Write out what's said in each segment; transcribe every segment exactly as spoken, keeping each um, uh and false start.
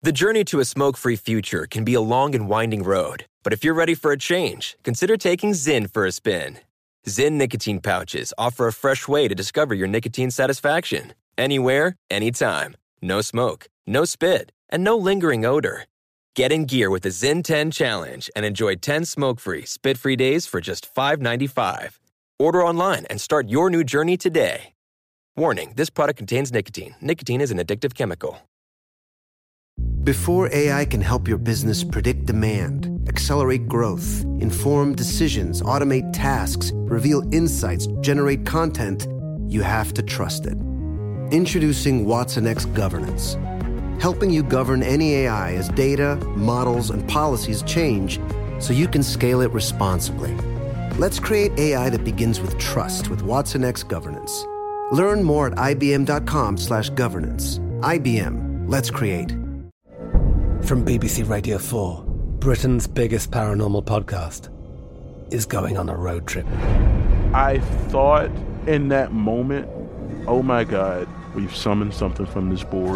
The journey to a smoke-free future can be a long and winding road, but if you're ready for a change, consider taking Zyn for a spin. Zyn nicotine pouches offer a fresh way to discover your nicotine satisfaction. Anywhere, anytime. No smoke, no spit, and no lingering odor. Get in gear with the Zyn ten Challenge and enjoy ten smoke-free, spit-free days for just five dollars and ninety-five cents. Order online and start your new journey today. Warning, this product contains nicotine. Nicotine is an addictive chemical. Before A I can help your business predict demand, accelerate growth, inform decisions, automate tasks, reveal insights, generate content, you have to trust it. Introducing watsonx Governance, helping you govern any A I as data, models, and policies change so you can scale it responsibly. Let's create A I that begins with trust with watsonx Governance. Learn more at ibm.com slash governance. I B M. Let's create. From B B C Radio four, Britain's biggest paranormal podcast is going on a road trip. I thought in that moment, oh my God, we've summoned something from this board.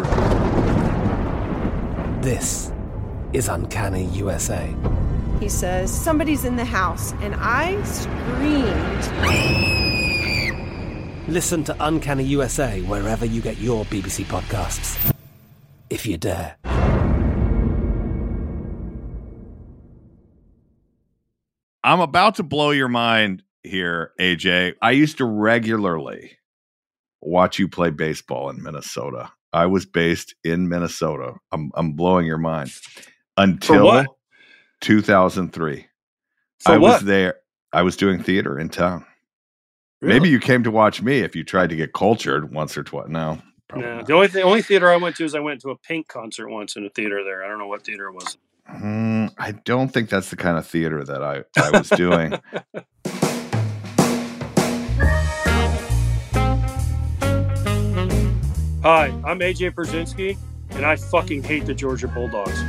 This is Uncanny U S A. He says, somebody's in the house, and I screamed. Listen to Uncanny U S A wherever you get your B B C podcasts, if you dare. I'm about to blow your mind here, A J. I used to regularly watch you play baseball in Minnesota. I was based in Minnesota. I'm I'm blowing your mind. Until two thousand three. For I what? was there. I was doing theater in town. Really? Maybe you came to watch me if you tried to get cultured once or twice. No. No, not. the only the only theater I went to is I went to a Pink concert once in a theater there. I don't know what theater it was. Mm, I don't think that's the kind of theater that I, I was doing. Hi, I'm A J Brzezinski, and I fucking hate the Georgia Bulldogs.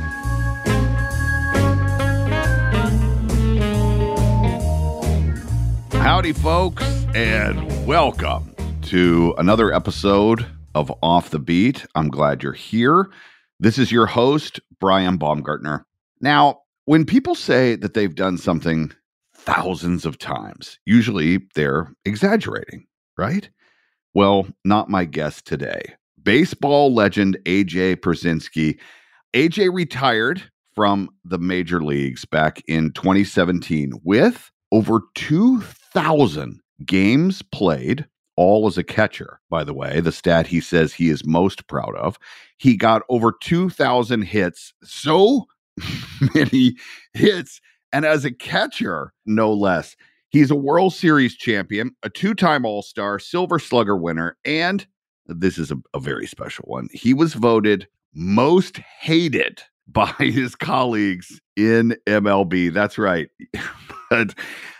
Howdy, folks, and welcome to another episode of Off the Beat. I'm glad you're here. This is your host, Brian Baumgartner. Now, when people say that they've done something thousands of times, usually they're exaggerating, right? Well, not my guest today. Baseball legend A J Pierzynski. A J retired from the major leagues back in twenty seventeen with over two thousand games played, all as a catcher, by the way, the stat he says he is most proud of. He got over two thousand hits, so many hits, and as a catcher, no less. He's a World Series champion, a two-time All-Star, Silver Slugger winner, and this is a, a very special one. He was voted most hated by his colleagues in M L B. That's right. But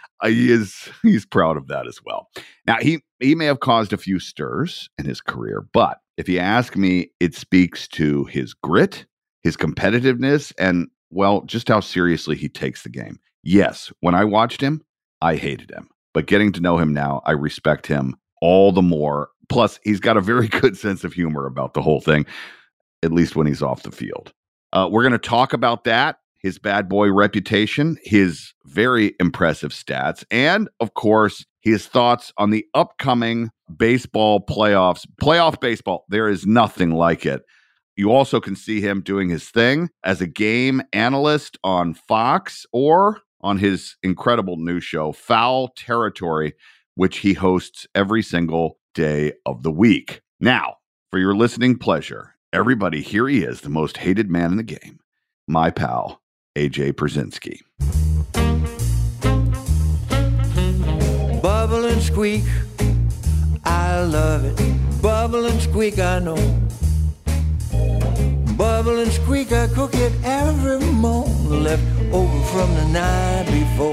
he is he's proud of that as well. Now, he, he may have caused a few stirs in his career, but if you ask me, it speaks to his grit, his competitiveness, and, well, just how seriously he takes the game. Yes, when I watched him, I hated him. But getting to know him now, I respect him all the more. Plus, he's got a very good sense of humor about the whole thing, at least when he's off the field. Uh, we're going to talk about that, his bad boy reputation, his very impressive stats, and, of course, his thoughts on the upcoming baseball playoffs. Playoff baseball, there is nothing like it. You also can see him doing his thing as a game analyst on Fox or on his incredible new show, Foul Territory, which he hosts every single day of the week. Now, for your listening pleasure, everybody, here he is, the most hated man in the game, my pal, A J Pierzynski. Bubble and squeak, I love it. Bubble and squeak, I know. Bubble and squeak, I cook it every morning, left over from the night before.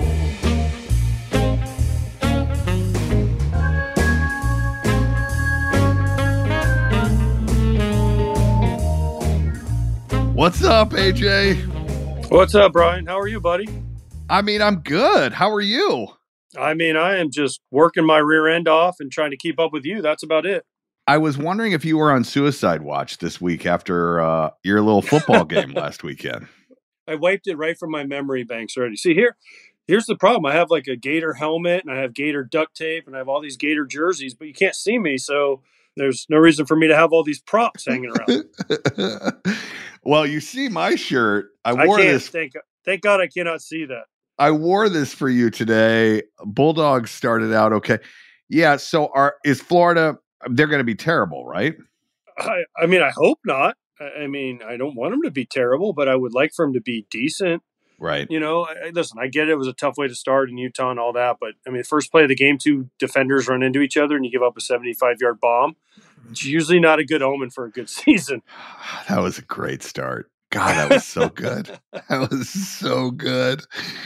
What's up, A J? What's up, Brian? How are you, buddy? I mean, I'm good. How are you? I mean, I am just working my rear end off and trying to keep up with you. That's about it. I was wondering if you were on suicide watch this week after uh, your little football game last weekend. I wiped it right from my memory banks already. See, here, here's the problem. I have like a Gator helmet, and I have Gator duct tape, and I have all these Gator jerseys, but you can't see me, so there's no reason for me to have all these props hanging around. Well, you see my shirt. I I wore can't. this. Thank, thank God I cannot see that. I wore this for you today. Bulldogs started out okay. Yeah. So are is Florida? They're going to be terrible, right? I, I mean, I hope not. I, I mean, I don't want them to be terrible, but I would like for them to be decent. Right. You know, I, listen, I get it. It was a tough way to start in Utah and all that, but I mean, first play of the game, two defenders run into each other and you give up a seventy-five yard bomb. It's usually not a good omen for a good season. That was a great start. God, that was so good. That was so good.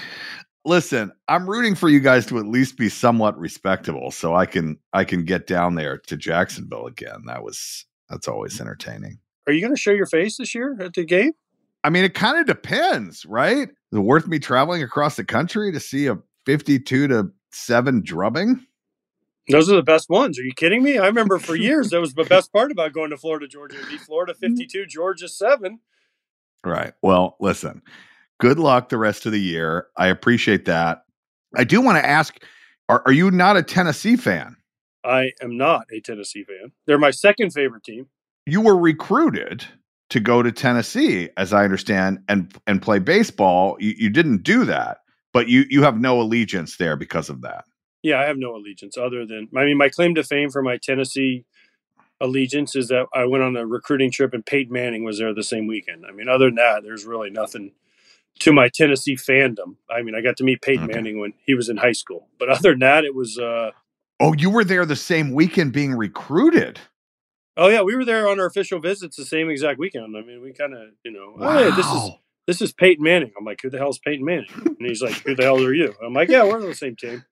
Listen, I'm rooting for you guys to at least be somewhat respectable so I can I can get down there to Jacksonville again. That was that's always entertaining. Are you going to show your face this year at the game? I mean, it kind of depends, right? Is it worth me traveling across the country to see a fifty-two to seven drubbing? Those are the best ones. Are you kidding me? I remember for years that was the best part about going to Florida, Georgia. It'd be Florida fifty-two, Georgia seven. Right. Well, listen, good luck the rest of the year. I appreciate that. I do want to ask, are, are you not a Tennessee fan? I am not a Tennessee fan. They're my second favorite team. You were recruited to go to Tennessee, as I understand, and and play baseball. You, you didn't do that, but you you have no allegiance there because of that. Yeah, I have no allegiance other than, I mean, my claim to fame for my Tennessee allegiance is that I went on a recruiting trip and Peyton Manning was there the same weekend. I mean, other than that, there's really nothing to my Tennessee fandom. I mean, I got to meet Peyton Okay. Manning when he was in high school, but other than that, it was, uh, Oh, you were there the same weekend being recruited. oh yeah, we were there on our official visits the same exact weekend. I mean, we kind of, you know, Wow. oh, hey, this is, this is Peyton Manning. I'm like, who the hell is Peyton Manning? And he's like, who the hell are you? I'm like, yeah, we're on the same team.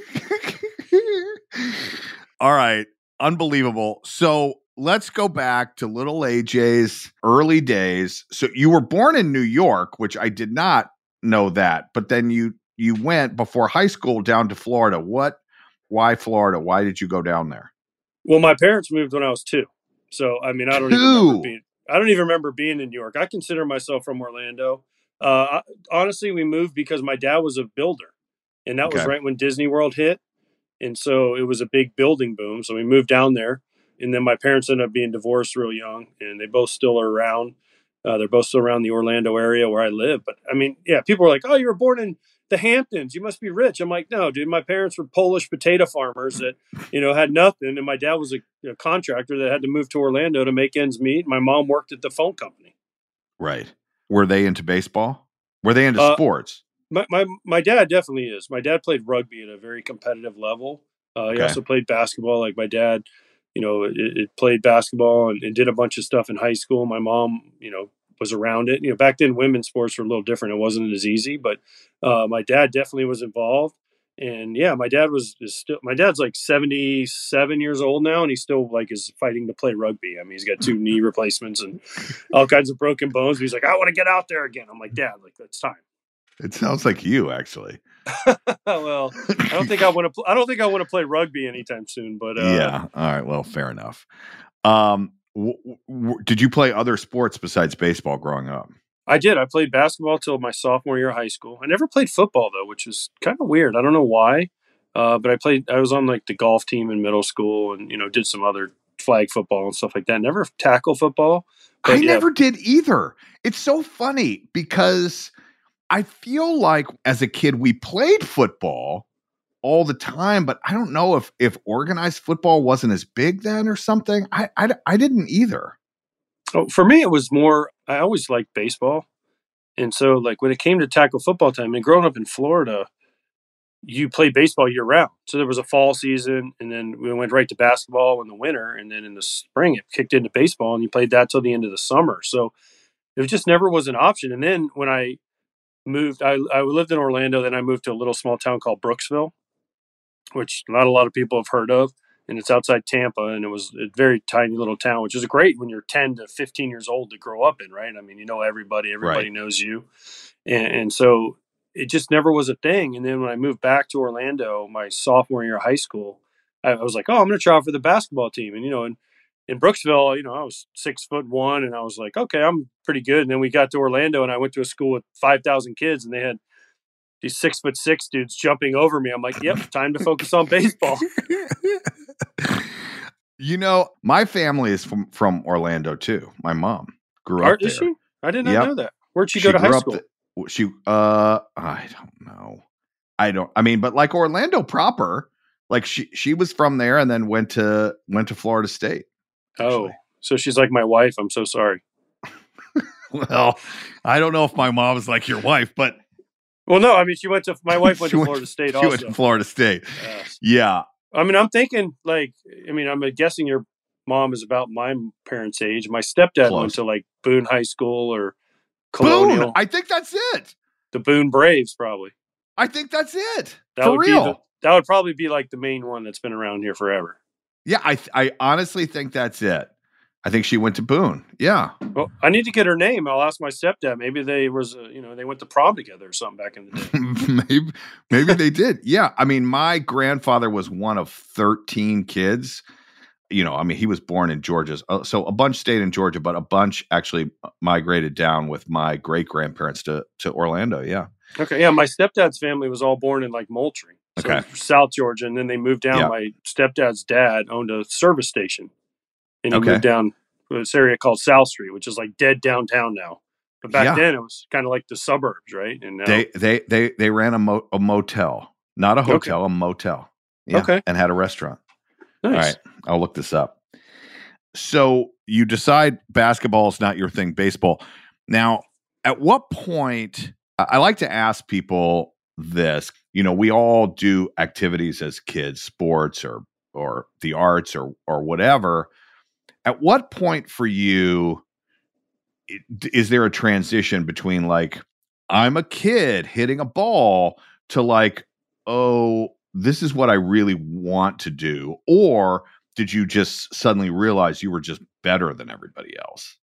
All right. Unbelievable. So let's go back to little A J's early days. So you were born in New York, which I did not know that, but then you, you went before high school down to Florida. What, why Florida? Why did you go down there? Well, my parents moved when I was two. So, I mean, I don't even Two? remember being, I don't even remember being in New York. I consider myself from Orlando. Uh, I, honestly, we moved because my dad was a builder, and that was Okay. right when Disney World hit. And so it was a big building boom. So we moved down there, and then my parents ended up being divorced real young, and they both still are around. Uh, they're both still around the Orlando area where I live. But I mean, yeah, people are like, oh, you were born in the Hamptons. You must be rich. I'm like, no, dude, my parents were Polish potato farmers that, you know, had nothing. And my dad was a, a contractor that had to move to Orlando to make ends meet. My mom worked at the phone company. Right. Were they into baseball? Were they into Uh, sports? My, my, my dad definitely is. My dad played rugby at a very competitive level. Uh, he Okay. also played basketball. Like my dad, you know, it, it played basketball and, and did a bunch of stuff in high school. My mom, you know, was around it. You know, back then women's sports were a little different. It wasn't as easy, but uh, my dad definitely was involved. And yeah, my dad was is still, my dad's like seventy-seven years old now, and he still like is fighting to play rugby. I mean, he's got two knee replacements and all kinds of broken bones. But he's like, I want to get out there again. I'm like, Dad, like it's time. It sounds like you, actually. Well, I don't think I want to. Pl- I don't think I want to play rugby anytime soon. But uh, Yeah. All right. Well, fair enough. Um, w- w- did you play other sports besides baseball growing up? I did. I played basketball till my sophomore year of high school. I never played football though, which was kind of weird. I don't know why, uh, but I played. I was on like the golf team in middle school, and you know, did some other flag football and stuff like that. Never tackle football. I But, yeah. never did either. It's so funny because I feel like as a kid we played football all the time, but I don't know if if organized football wasn't as big then or something. I I, I didn't either. Oh, for me, it was more. I always liked baseball, and so like when it came to tackle football time, and growing up in Florida, you played baseball year round. So there was a fall season, and then we went right to basketball in the winter, and then in the spring it kicked into baseball, and you played that till the end of the summer. So it just never was an option. And then when I moved, I, I lived in Orlando, then I moved to a little small town called Brooksville, which not a lot of people have heard of. And it's outside Tampa, and it was a very tiny little town, which is great when you're ten to fifteen years old to grow up in, right? I mean, you know everybody, everybody Right. knows you. And, and so it just never was a thing. And then when I moved back to Orlando, my sophomore year of high school, I, I was like, oh, I'm going to try out for the basketball team. And, you know, and in Brooksville, you know, I was six foot one and I was like, okay, I'm pretty good. And then we got to Orlando and I went to a school with five thousand kids and they had these six foot six dudes jumping over me. I'm like, yep, time to focus on baseball. You know, my family is from, from Orlando too. My mom grew Are, up there. Is she? I did not Yep. know that. Where'd she, She go to high grew up school? the- she, uh, I don't know. I don't, I mean, but like Orlando proper, like she, she was from there and then went to, went to Florida State. Oh, so she's like my wife. I'm so sorry. Well, I don't know if my mom is like your wife, but Well, no, I mean, she went to, my wife went she to went- Florida State she also. went to Florida State. Yes. Yeah. I mean, I'm thinking like, I mean, I'm guessing your mom is about my parents' age. My stepdad Close. went to like Boone High School or Boone. Colonial. I think that's it. The Boone Braves, probably. I think that's it. That For would real. Be the, that would probably be like the main one that's been around here forever. Yeah. I, I honestly think that's it. I think she went to Boone. Yeah. Well, I need to get her name. I'll ask my stepdad. Maybe they was, uh, you know, they went to prom together or something back in the day. maybe, maybe they did. Yeah. I mean, my grandfather was one of thirteen kids. You know, I mean, he was born in Georgia. Uh, So a bunch stayed in Georgia, but a bunch actually migrated down with my great grandparents to, to Orlando. Yeah. Okay. Yeah. My stepdad's family was all born in like Moultrie. So Okay. South Georgia. And then they moved down. Yeah. My stepdad's dad owned a service station. And he Okay. moved down to this area called South Street, which is like dead downtown now. But back Yeah. then it was kind of like the suburbs, right? And now, They, they, they, they ran a, mo- a motel, not a hotel, a motel. Yeah. Okay. And had a restaurant. nice. All right. I'll look this up. So you decide basketball is not your thing, baseball. Now, at what point, I I like to ask people this, you know, we all do activities as kids, sports or, or the arts or, or whatever. At what point for you, i- is there a transition between like, I'm a kid hitting a ball to like, oh, this is what I really want to do? Or did you just suddenly realize you were just better than everybody else?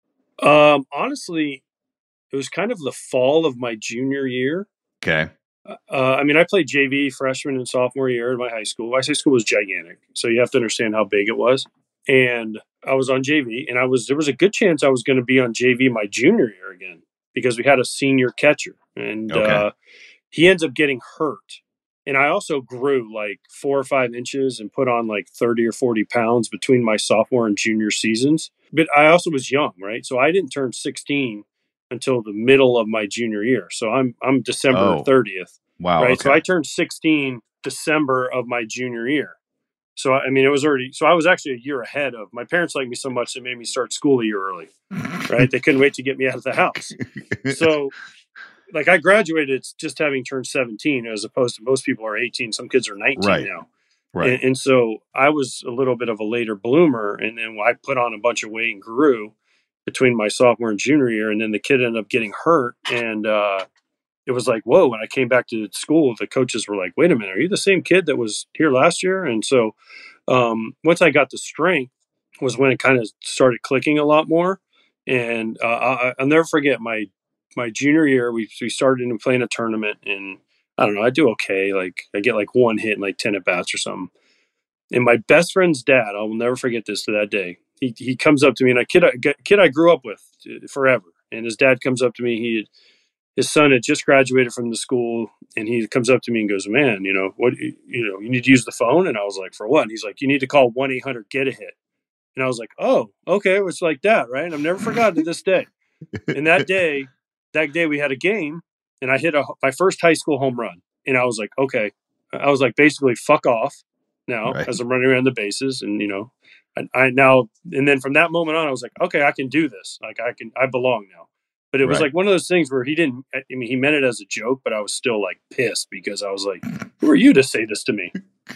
Um, honestly, it was kind of the fall of my junior year. Okay. Uh, I mean, I played J V freshman and sophomore year in my high school. My high school was gigantic, so you have to understand how big it was. And I was on J V, and I was there was a good chance I was going to be on J V my junior year again because we had a senior catcher, and Okay. uh, he ends up getting hurt. And I also grew like four or five inches and put on like thirty or forty pounds between my sophomore and junior seasons. But I also was young, right? So I didn't turn sixteen until the middle of my junior year. So I'm I'm December Oh. thirtieth, Wow. right? Okay. So I turned sixteen December of my junior year. So I mean, it was already. So I was actually a year ahead of my parents. Liked me so much they made me start school a year early, right? They couldn't wait to get me out of the house. So, like, I graduated just having turned seventeen, as opposed to most people are eighteen. Some kids are nineteen Right. now. right. And, and so I was a little bit of a later bloomer. And then I put on a bunch of weight and grew between my sophomore and junior year. And then the kid ended up getting hurt. And uh, it was like, whoa. When I came back to school, the coaches were like, wait a minute, are you the same kid that was here last year? And so um, once I got the strength was when it kind of started clicking a lot more. And uh, I, I'll never forget my my junior year, we we started in playing a tournament, and I don't know, I do okay. Like I get like one hit and like ten at bats or something. And my best friend's dad, I will never forget this to that day. He he comes up to me, and a kid I, kid I grew up with forever. And his dad comes up to me. He his son had just graduated from the school, and he comes up to me and goes, "Man, you know what? You know, you need to use the phone." And I was like, "For what?" And he's like, "You need to call one eight hundred get a hit." And I was like, "Oh, okay." It was like that, right? And I've never forgotten to this day. And that day. That day we had a game, and I hit a, my first high school home run. And I was like, okay. I was like, basically, fuck off now Right. as I'm running around the bases. And, you know, I, I now, and then from that moment on, I was like, okay, I can do this. Like, I can, I belong now. But it was Right. like one of those things where he didn't, I mean, he meant it as a joke, but I was still like pissed because I was like, who are you to say this to me?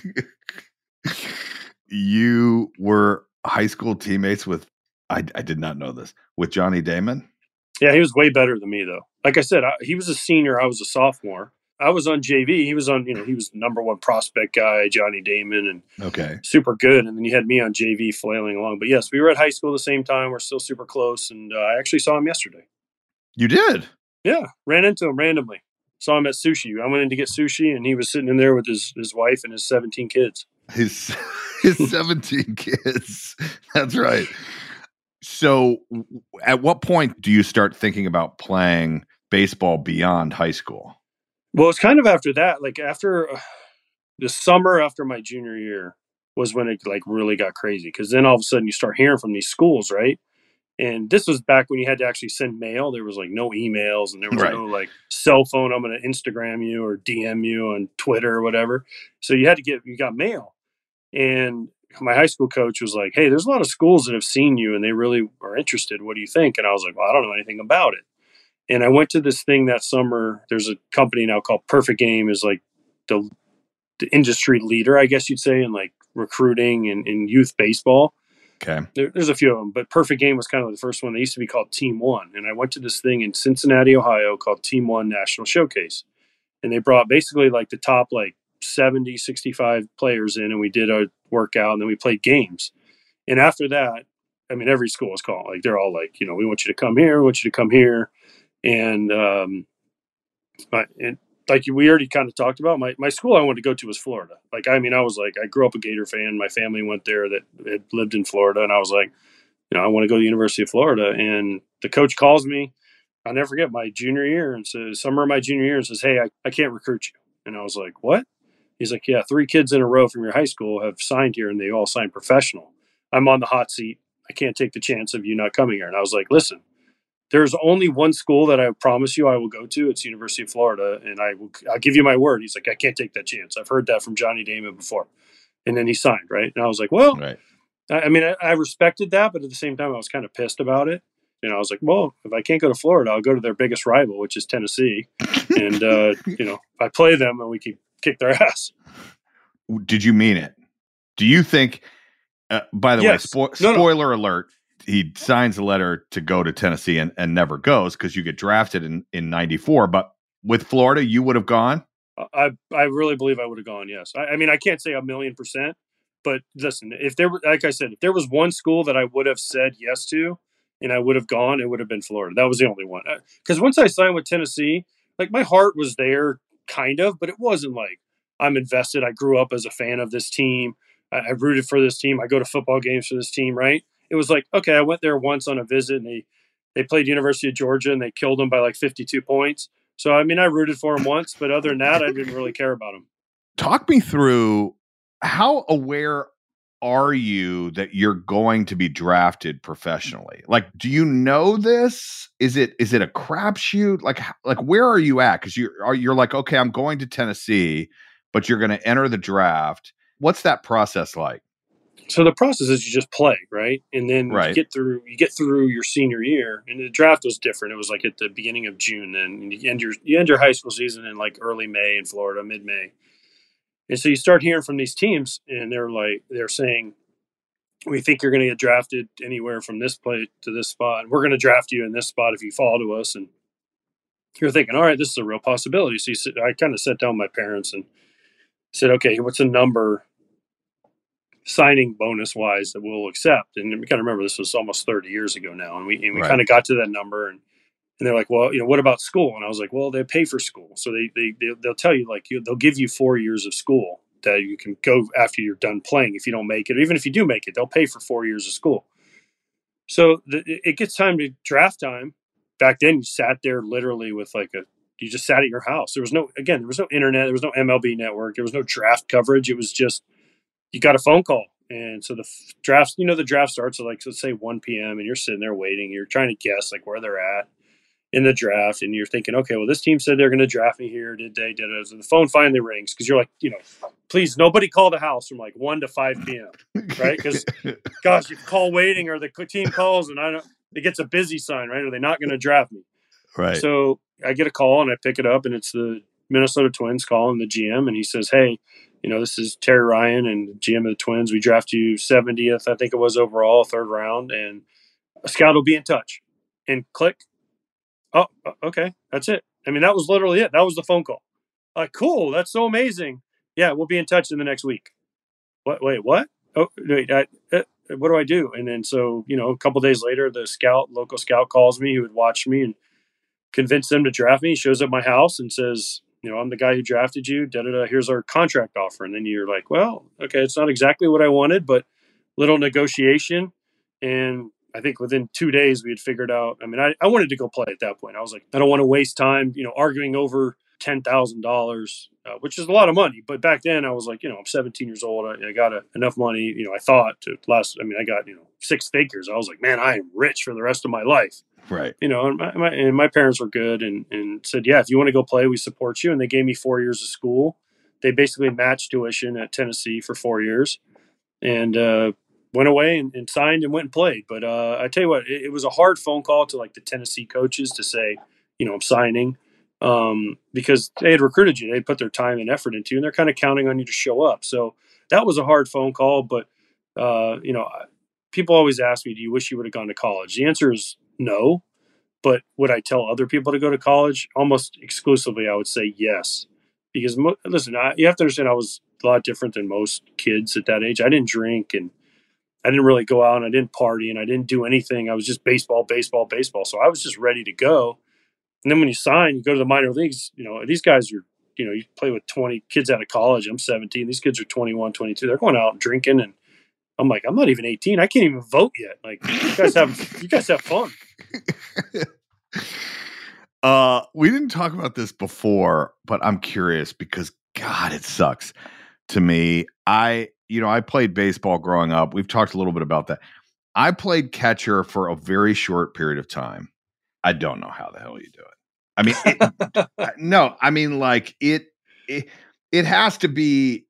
You were high school teammates with, I, I did not know this, with Johnny Damon. Yeah, he was way better than me, though. Like I said, I, he was a senior. I was a sophomore. I was on J V. He was on, you know, he was the number one prospect guy, Johnny Damon, and Okay. super good. And then you had me on J V flailing along. But yes, we were at high school at the same time. We're still super close. And uh, I actually saw him yesterday. You did? Yeah, ran into him randomly. Saw him at sushi. I went in to get sushi, and he was sitting in there with his, his wife and his seventeen kids. His seventeen kids. That's right. So at what point do you start thinking about playing baseball beyond high school? Well, it's kind of after that, like after uh, the summer after my junior year was when it like really got crazy. Cause then all of a sudden you start hearing from these schools, right? And this was back when you had to actually send mail. There was like no emails and there was Right. no like cell phone. I'm going to Instagram you or D M you on Twitter or whatever. So you had to get, you got mail. And my high school coach was like, hey, there's a lot of schools that have seen you and they really are interested. What do you think? And I was like, well, I don't know anything about it. And I went to this thing that summer. There's a company now called Perfect Game, is like the, the industry leader, I guess you'd say, in like recruiting and, and youth baseball. Okay. There, there's a few of them, but Perfect Game was kind of the first one. They used to be called Team One. And I went to this thing in Cincinnati, Ohio called Team One National Showcase. And they brought basically like the top like seventy, sixty-five players in, and we did a workout and then we played games. And after that, I mean, every school was called. Like they're all like, you know, we want you to come here, we want you to come here. And, um, my, and like we already kind of talked about, my, my school I wanted to go to was Florida. Like, I mean, I was like, I grew up a Gator fan. My family went there that had lived in Florida. And I was like, you know, I want to go to the University of Florida. And the coach calls me, I'll never forget, my junior year, and says, summer of my junior year, and says, hey, I, I can't recruit you. And I was like, what? He's like, yeah, three kids in a row from your high school have signed here and they all signed professional. I'm on the hot seat. I can't take the chance of you not coming here. And I was like, listen, there's only one school that I promise you I will go to. It's University of Florida. And I will, I'll give you my word. He's like, I can't take that chance. I've heard that from Johnny Damon before. And then he signed, right? And I was like, well, Right. I, I mean, I, I respected that, but at the same time, I was kind of pissed about it. And I was like, well, if I can't go to Florida, I'll go to their biggest rival, which is Tennessee. And, uh, you know, I play them and we can kick their ass. Did you mean it? Do you think, uh, by the Yes. way, spo- No, no. spoiler alert, he signs a letter to go to Tennessee and, and never goes because you get drafted in, in ninety-four. But with Florida, you would have gone? I I really believe I would have gone, yes. I, I mean, I can't say a million percent, but listen, if there were, like I said, if there was one school that I would have said yes to and I would have gone, it would have been Florida. That was the only one. Because once I signed with Tennessee, like my heart was there kind of, but it wasn't like I'm invested. I grew up as a fan of this team. I, I rooted for this team. I go to football games for this team, right? It was like, okay, I went there once on a visit and they, they played University of Georgia and they killed them by like fifty-two points. So, I mean, I rooted for him once, but other than that, I didn't really care about him. Talk me through, how aware are you that you're going to be drafted professionally? Like, do you know this? Is it is it a crapshoot? Like, like where are you at? Because you're are you're like, okay, I'm going to Tennessee, but you're going to enter the draft. What's that process like? So the process is you just play, right? And then Right. you get through you get through your senior year, and the draft was different. It was like at the beginning of June, then and you end your you end your high school season in like early May in Florida, mid May. And so you start hearing from these teams, and they're like they're saying, we think you're going to get drafted anywhere from this place to this spot, and we're going to draft you in this spot if you fall to us. And you're thinking, all right, this is a real possibility. So you sit, I kind of sat down with my parents and said, okay, what's a number signing bonus wise that we'll accept? And we got to remember this was almost thirty years ago now. And we, and we Right. kind of got to that number, and, and they're like, well, you know, what about school? And I was like, well, they pay for school. So they, they, they they'll tell you like, you, they'll give you four years of school that you can go after you're done playing. If you don't make it, or even if you do make it, they'll pay for four years of school. So the, it gets time to draft time. Back then you sat there literally with like a, you just sat at your house. There was no, again, there was no internet. There was no M L B network. There was no draft coverage. It was just, you got a phone call. And so the f- drafts, you know, the draft starts at like, let's say one p.m. and you're sitting there waiting. You're trying to guess like where they're at in the draft. And you're thinking, okay, well, this team said they're going to draft me here. Did they? Did it? So the phone finally rings because you're like, you know, please, nobody call the house from like one to five p.m. right? Because, gosh, you call waiting or the team calls and I don't, it gets a busy sign, right? Are they not going to draft me? Right. So I get a call and I pick it up and it's the Minnesota Twins calling the G M and he says, hey, you know, this is Terry Ryan and G M of the Twins. We draft you seventieth, I think it was overall, third round, and a scout will be in touch. And click. Oh, okay. That's it. I mean, that was literally it. That was the phone call. Like, cool. That's so amazing. Yeah, we'll be in touch in the next week. What? Wait, what? Oh, wait. I, uh, what do I do? And then so, you know, a couple days later, the scout, local scout calls me who had watched me and convinced them to draft me. He shows up at my house and says, you know, I'm the guy who drafted you, da da da, here's our contract offer. And then you're like, well, okay, it's not exactly what I wanted, but little negotiation. And I think within two days we had figured out, I mean, I, I wanted to go play at that point. I was like, I don't want to waste time, you know, arguing over ten thousand dollars, uh, which is a lot of money. But back then I was like, you know, I'm seventeen years old. I, I got a, enough money, you know, I thought to last, I mean, I got, you know, six figures. I was like, man, I am rich for the rest of my life. Right. You know, and my, my, and my parents were good and, and said, yeah, if you want to go play, we support you. And they gave me four years of school. They basically matched tuition at Tennessee for four years and uh, went away and, and signed and went and played. But uh, I tell you what, it, it was a hard phone call to like the Tennessee coaches to say, you know, I'm signing um, because they had recruited you. They'd put their time and effort into you, and they're kind of counting on you to show up. So that was a hard phone call. But, uh, you know, people always ask me, do you wish you would have gone to college? The answer is no. But would I tell other people to go to college? Almost exclusively, I would say yes. Because, mo- listen, I, you have to understand I was a lot different than most kids at that age. I didn't drink, and I didn't really go out, and I didn't party, and I didn't do anything. I was just baseball, baseball, baseball. So I was just ready to go. And then when you sign, you go to the minor leagues, you know, these guys are, you know, you play with twenty kids out of college. I'm seventeen. These kids are twenty-one, twenty-two. They're going out and drinking, and I'm like, I'm not even eighteen. I can't even vote yet. Like, you guys have, you guys have fun. uh, we didn't talk about this before, but I'm curious because God, it sucks to me. I, you know, I played baseball growing up. We've talked a little bit about that. I played catcher for a very short period of time. I don't know how the hell you do it. I mean, it, no, I mean, like it, it, it has to be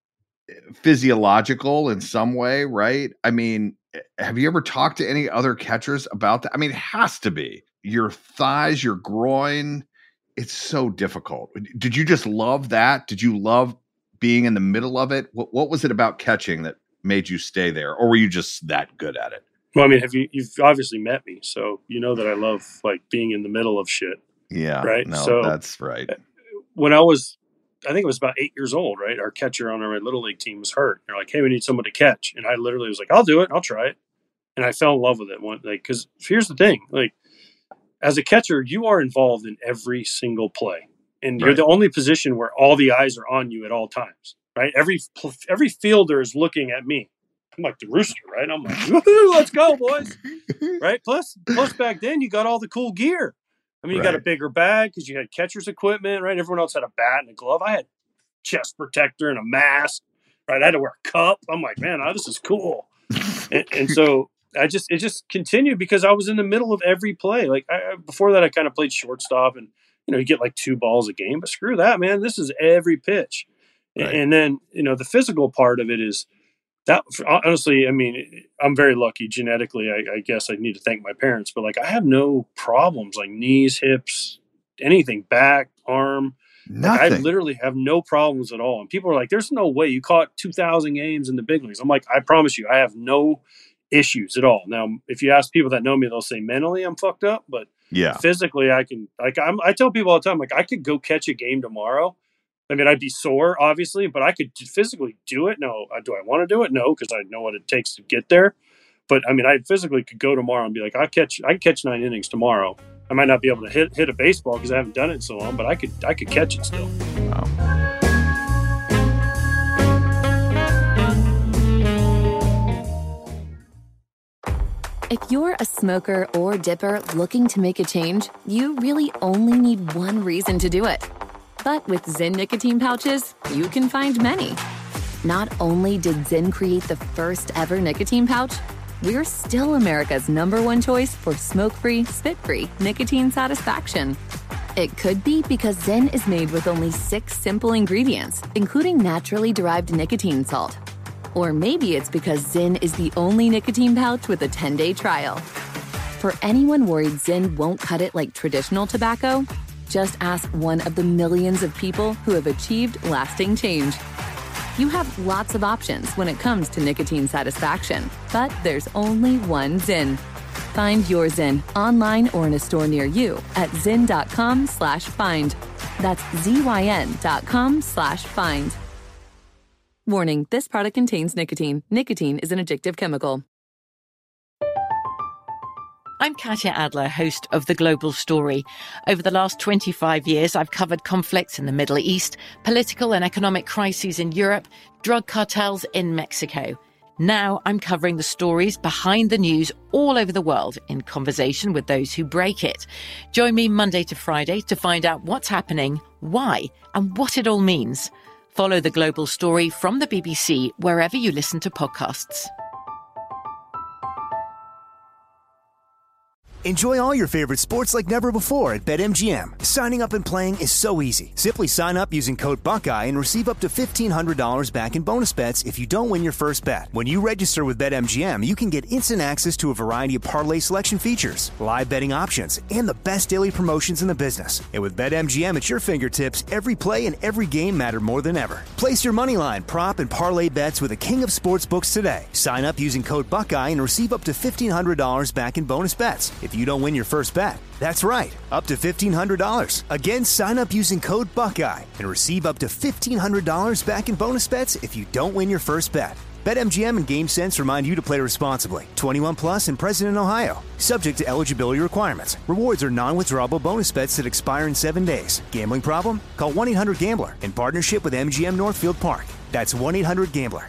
physiological in some way, right? I mean, have you ever talked to any other catchers about that? I mean, it has to be. Your thighs, your groin, it's so difficult. Did you just love that? Did you love being in the middle of it? What, what was it about catching that made you stay there? Or were you just that good at it? Well, I mean, have you, you've obviously met me, so you know that I love like being in the middle of shit. Yeah. Right. No, so that's right. When I was, I think it was about eight years old, right? Our catcher on our little league team was hurt. They're like, hey, we need someone to catch. And I literally was like, I'll do it. I'll try it. And I fell in love with it. One, like, cause here's the thing, like, as a catcher, you are involved in every single play, and right. You're the only position where all the eyes are on you at all times, right? Every every fielder is looking at me. I'm like the rooster, right? I'm like, woohoo, let's go, boys, right? Plus, plus back then you got all the cool gear. I mean, you right. got a bigger bag because you had catcher's equipment, right? Everyone else had a bat and a glove. I had chest protector and a mask, right? I had to wear a cup. I'm like, man, oh, this is cool, and, and so. I just, it just continued because I was in the middle of every play. Like I, before that, I kind of played shortstop and, you know, you get like two balls a game, but screw that, man. This is every pitch. Right. And then, you know, the physical part of it is that honestly, I mean, I'm very lucky genetically. I, I guess I need to thank my parents, but like I have no problems like knees, hips, anything, back, arm. Nothing. Like, I literally have no problems at all. And people are like, there's no way you caught two thousand games in the big leagues. I'm like, I promise you, I have no issues at all. Now, if you ask people that know me, they'll say mentally I'm fucked up, but yeah, physically I can, like, I'm, I tell people all the time, like, I could go catch a game tomorrow. I mean, I'd be sore, obviously, but I could physically do it. No, do I want to do it? No, because I know what it takes to get there. But I mean, I physically could go tomorrow and be like, I catch, I can catch nine innings tomorrow. I might not be able to hit hit a baseball because I haven't done it in so long, but I could, I could catch it still. Wow. If you're a smoker or dipper looking to make a change, you really only need one reason to do it. But with Zyn nicotine pouches, you can find many. Not only did Zyn create the first ever nicotine pouch, we're still America's number one choice for smoke-free, spit-free nicotine satisfaction. It could be because Zyn is made with only six simple ingredients, including naturally derived nicotine salt. Or maybe it's because Zyn is the only nicotine pouch with a ten-day trial. For anyone worried Zyn won't cut it like traditional tobacco, just ask one of the millions of people who have achieved lasting change. You have lots of options when it comes to nicotine satisfaction, but there's only one Zyn. Find your Zyn online or in a store near you at zyn.com slash find. That's Z-Y-N dot com slash find. Warning, this product contains nicotine. Nicotine is an addictive chemical. I'm Katya Adler, host of The Global Story. Over the last twenty-five years, I've covered conflicts in the Middle East, political and economic crises in Europe, drug cartels in Mexico. Now I'm covering the stories behind the news all over the world in conversation with those who break it. Join me Monday to Friday to find out what's happening, why, and what it all means. Follow The Global Story from the B B C wherever you listen to podcasts. Enjoy all your favorite sports like never before at BetMGM. Signing up and playing is so easy. Simply sign up using code Buckeye and receive up to fifteen hundred dollars back in bonus bets if you don't win your first bet. When you register with BetMGM, you can get instant access to a variety of parlay selection features, live betting options, and the best daily promotions in the business. And with BetMGM at your fingertips, every play and every game matter more than ever. Place your moneyline, prop, and parlay bets with the king of sportsbooks today. Sign up using code Buckeye and receive up to fifteen hundred dollars back in bonus bets if you don't win your first bet. That's right, up to fifteen hundred dollars. Again, sign up using code Buckeye and receive up to fifteen hundred dollars back in bonus bets if you don't win your first bet. BetMGM and GameSense remind you to play responsibly. twenty-one plus and present in Ohio. Subject to eligibility requirements. Rewards are non-withdrawable bonus bets that expire in seven days. Gambling problem? Call one eight hundred gambler in partnership with M G M Northfield Park. That's one eight hundred gambler.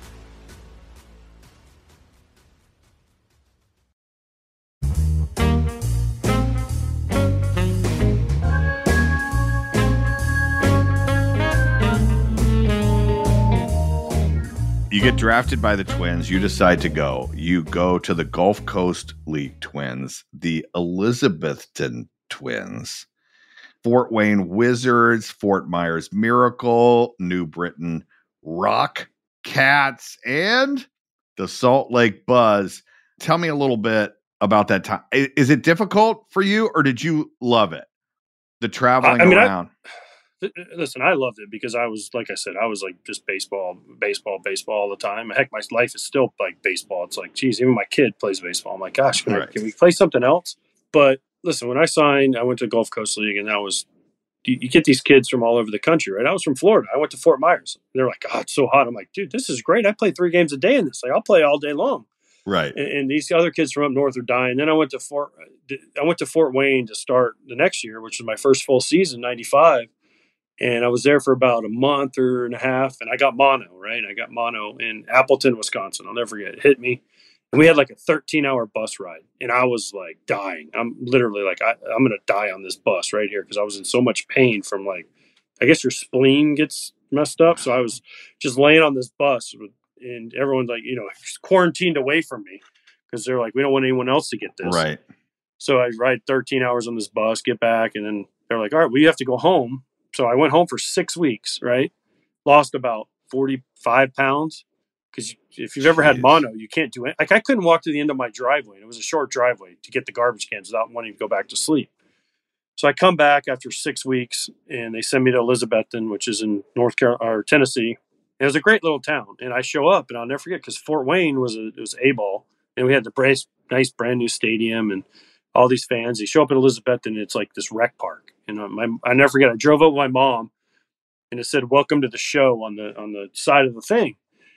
You get drafted by the Twins. You decide to go. You go to the Gulf Coast League Twins, the Elizabethton Twins, Fort Wayne Wizards, Fort Myers Miracle, New Britain Rock Cats, and the Salt Lake Buzz. Tell me a little bit about that time. Is it difficult for you, or did you love it? The traveling I mean, around. I- Listen, I loved it because I was, like I said, I was like just baseball, baseball, baseball all the time. Heck, my life is still like baseball. It's like, geez, even my kid plays baseball. I'm like, gosh, can, right. I, can we play something else? But listen, when I signed, I went to Gulf Coast League, and that was, you, you get these kids from all over the country, right? I was from Florida. I went to Fort Myers. They're like, oh, it's so hot. I'm like, dude, this is great. I play three games a day in this. Like, I'll play all day long. Right. And, and these other kids from up north are dying. Then I went to Fort, I went to Fort Wayne to start the next year, which was my first full season, ninety-five. And I was there for about a month or and a half, and I got mono, right? I got mono in Appleton, Wisconsin. I'll never forget. It hit me. And we had like a thirteen-hour bus ride, and I was like dying. I'm literally like, I, I'm going to die on this bus right here because I was in so much pain from like, I guess your spleen gets messed up. So I was just laying on this bus, with, and everyone's like, you know, quarantined away from me because they're like, we don't want anyone else to get this. Right. So I ride thirteen hours on this bus, get back, and then they're like, all right, well, you have to go home. So I went home for six weeks, right? Lost about forty-five pounds. Because if you've ever Jeez. had mono, you can't do it. Like, I couldn't walk to the end of my driveway. And it was a short driveway to get the garbage cans without wanting to go back to sleep. So I come back after six weeks, and they send me to Elizabethton, which is in North Carolina or Tennessee. And it was a great little town. And I show up, and I'll never forget, because Fort Wayne was a, it was A-ball. And we had the brace, nice brand new stadium and all these fans. They show up in Elizabethton, and it's like this rec park. And my, I never forget, I drove up with my mom, and it said, welcome to the show on the on the side of the thing.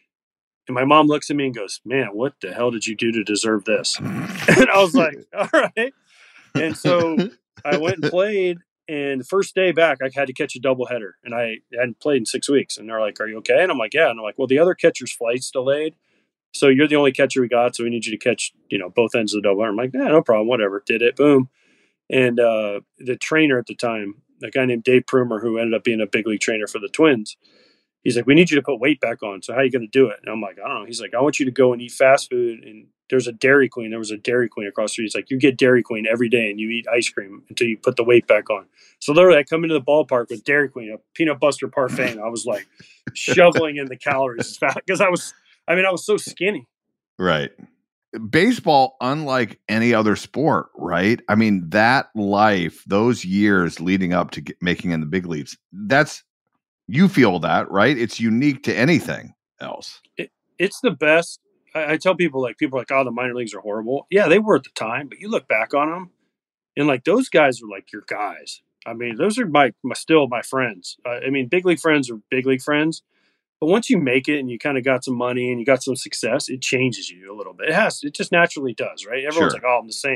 And my mom looks at me and goes, man, what the hell did you do to deserve this? And I was like, all right. And so I went and played, and the first day back, I had to catch a doubleheader, and I hadn't played in six weeks. And they're like, are you okay? And I'm like, yeah. And I'm like, well, the other catcher's flight's delayed, so you're the only catcher we got, so we need you to catch, you know, both ends of the doubleheader. I'm like, yeah, no problem, whatever. Did it, boom. And uh, the trainer at the time, a guy named Dave Prumer, who ended up being a big league trainer for the Twins, he's like, we need you to put weight back on. So how are you going to do it? And I'm like, I don't know. He's like, I want you to go and eat fast food. And there's a Dairy Queen. There was a Dairy Queen across the street. He's like, you get Dairy Queen every day and you eat ice cream until you put the weight back on. So literally I come into the ballpark with Dairy Queen, a peanut butter parfait. And I was like shoveling in the calories as fast because I was, I mean, I was so skinny. Right. Baseball, unlike any other sport, right? I mean, that life, those years leading up to get, making in the big leagues, that's, you feel that, right? It's unique to anything else. It, it's the best. I, I tell people, like, people are like, oh, the minor leagues are horrible. Yeah, they were at the time, but you look back on them, and, like, those guys are, like, your guys. I mean, those are my, my still my friends. Uh, I mean, big league friends are big league friends. But once you make it and you kind of got some money and you got some success, it changes you a little bit. It has. It just naturally does, right? Everyone's Sure. like, oh, I'm the same.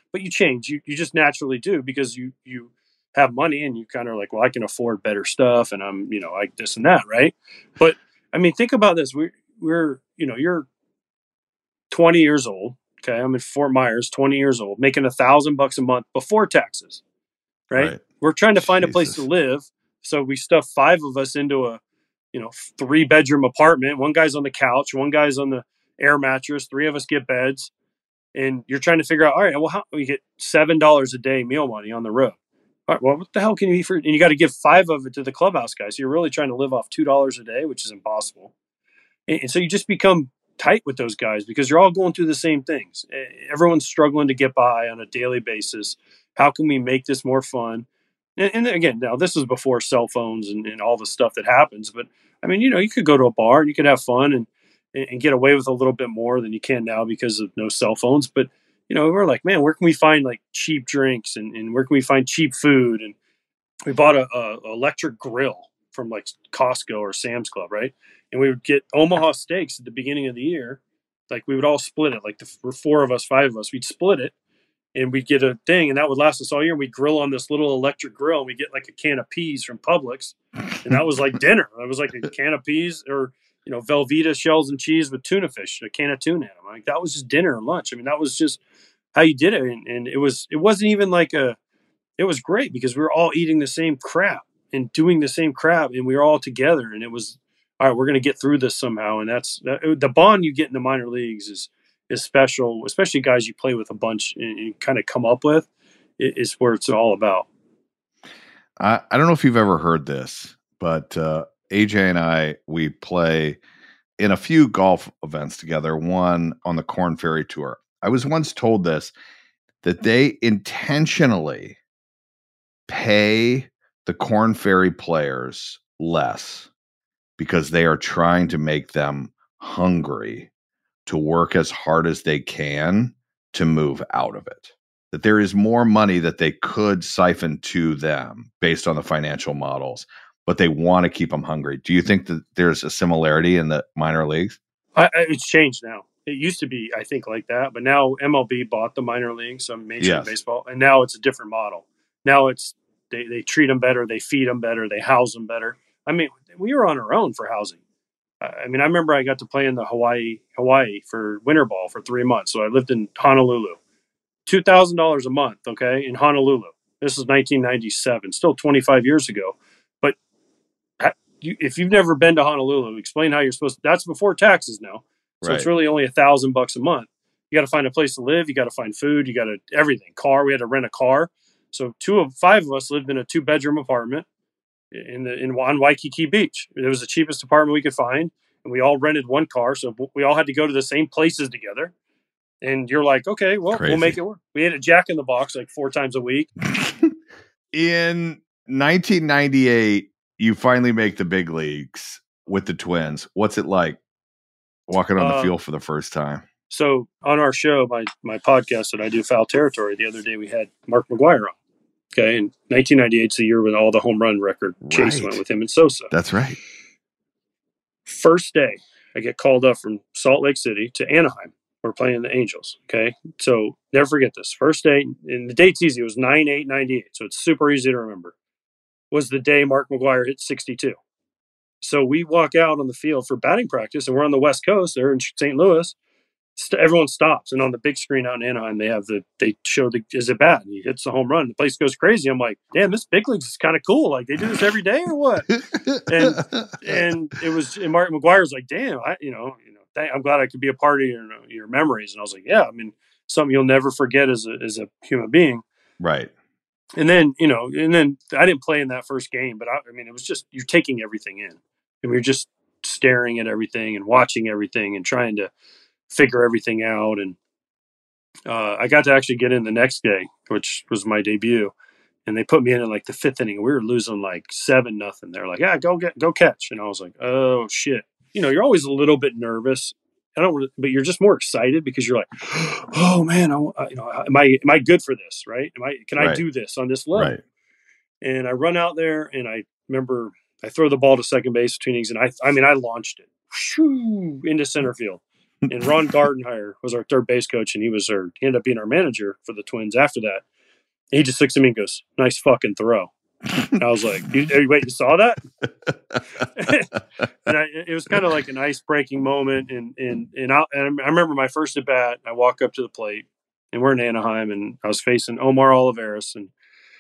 but you change. You you just naturally do because you you have money and you kind of like, well, I can afford better stuff, and I'm you know like this and that, right? But I mean, think about this. We're we're you know you're twenty years old. Okay, I'm in Fort Myers, twenty years old, making a thousand bucks a month before taxes. Right? Right. We're trying to find Jesus. a place to live, so we stuff five of us into a, you know, three bedroom apartment. One guy's on the couch, one guy's on the air mattress. Three of us get beds, and you're trying to figure out, all right, well, how we get seven dollars a day meal money on the road? All right, well, what the hell can you eat for? And you got to give five of it to the clubhouse guys. So you're really trying to live off two dollars a day, which is impossible. And, and so you just become tight with those guys because you're all going through the same things. Everyone's struggling to get by on a daily basis. How can we make this more fun? And, and again, now this is before cell phones and, and all the stuff that happens. But I mean, you know, you could go to a bar and you could have fun and, and get away with a little bit more than you can now because of no cell phones. But, you know, we're like, man, where can we find like cheap drinks and, and where can we find cheap food? And we bought a, a electric grill from like Costco or Sam's Club, right? And we would get Omaha steaks at the beginning of the year. Like we would all split it, like the four of us, five of us, we'd split it and we'd get a thing and that would last us all year. And we'd grill on this little electric grill and we get like a can of peas from Publix. And that was like dinner. That was like a can of peas or, you know, Velveeta shells and cheese with tuna fish, a can of tuna in them. Like that was just dinner and lunch. I mean, that was just how you did it. And, and it was, it wasn't even like a, it was great because we were all eating the same crap and doing the same crap and we were all together and it was, all right, we're going to get through this somehow. And that's that, the bond you get in the minor leagues is, is special, especially guys you play with a bunch and, and kind of come up with is where it's all about. I, I don't know if you've ever heard this, but uh, A J and I, we play in a few golf events together, one on the Korn Ferry Tour. I was once told this, that they intentionally pay the Korn Ferry players less because they are trying to make them hungry to work as hard as they can to move out of it. That there is more money that they could siphon to them based on the financial models, but they want to keep them hungry. Do you think that there's a similarity in the minor leagues? I, it's changed now. It used to be, I think, like that, but now M L B bought the minor leagues, so Major League Yes. Baseball, and now it's a different model. Now it's they, they treat them better, they feed them better, they house them better. I mean, we were on our own for housing. I mean, I remember I got to play in the Hawaii Hawaii for winter ball for three months. So I lived in Honolulu, two thousand dollars a month. Okay, in Honolulu. This is nineteen ninety-seven, still twenty-five years ago. But if you've never been to Honolulu, explain how you're supposed to. That's before taxes now, so Right. it's really only a thousand bucks a month. You got to find a place to live. You got to find food. You got to everything. Car. We had to rent a car. So two of five of us lived in a two bedroom apartment in the in on Waikiki Beach. It was the cheapest apartment we could find, and we all rented one car. So we all had to go to the same places together. And you're like, okay, well, Crazy. we'll make it work. We ate a Jack in the Box like four times a week. In nineteen ninety-eight, you finally make the big leagues with the Twins. What's it like walking on the Uh, field for the first time? So on our show, my my podcast that I do, Foul Territory, the other day we had Mark McGwire on. Okay, and nineteen ninety-eight is the year when all the home run record chase Right. went with him and Sosa. That's right. First day, I get called up from Salt Lake City to Anaheim. We're playing the Angels. Okay, so never forget this. First day, and the date's easy. It was nine eight ninety-eight, so it's super easy to remember. Was the day Mark McGwire hit sixty-two. So we walk out on the field for batting practice, and we're on the West Coast. They're in Saint Louis. St- everyone stops, and on the big screen out in Anaheim, they have the they show the is it bat, and he hits the home run. The place goes crazy. I'm like, damn, this big leagues is kind of cool. Like they do this every day or what? and and it was and Mark McGwire's like, damn, I you know you know th- I'm glad I could be a part of your your memories. And I was like, yeah, I mean something you'll never forget as a as a human being. Right. And then you know, and then I didn't play in that first game, but I, I mean, it was just you're taking everything in, and we were just staring at everything and watching everything and trying to figure everything out. And uh, I got to actually get in the next day, which was my debut. And they put me in in like the fifth inning. We were losing like seven nothing. They're like, yeah, go get, go catch. And I was like, oh shit. You know, you're always a little bit nervous. I don't, but you're just more excited because you're like, oh man, I, you know, am I, am I good for this? Right? Am I, can I Right. do this on this level? Right. And I run out there and I remember I throw the ball to second base between innings. And I, I mean, I launched it shoo, into center field. And Ron Gardenhire was our third base coach, and he was our, he ended up being our manager for the Twins after that. And he just looks at me and goes, "Nice fucking throw." And I was like, you, wait, you saw that? And I, it was kind of like an ice-breaking moment. And and and I, and I remember my first at bat. I walk up to the plate, and we're in Anaheim, and I was facing Omar Olivares, and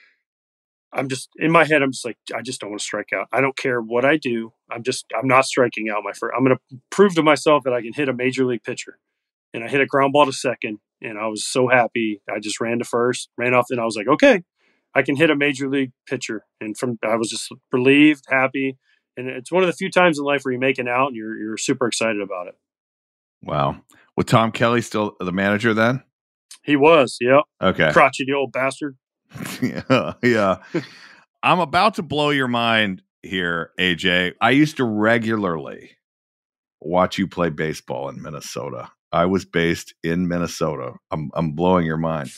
I'm just in my head. I'm just like, I just don't want to strike out. I don't care what I do. I'm just, I'm not striking out my first. I'm going to prove to myself that I can hit a major league pitcher. And I hit a ground ball to second, and I was so happy. I just ran to first, ran off, and I was like, okay, I can hit a major league pitcher. And from, I was just relieved, happy. And it's one of the few times in life where you make an out and you're, you're super excited about it. Wow. Was Tom Kelly still the manager then? He was. Yep. Okay. Crotchety old bastard. yeah. Yeah. I'm about to blow your mind here, A J. I used to regularly watch you play baseball in Minnesota. I was based in Minnesota. I'm I'm blowing your mind.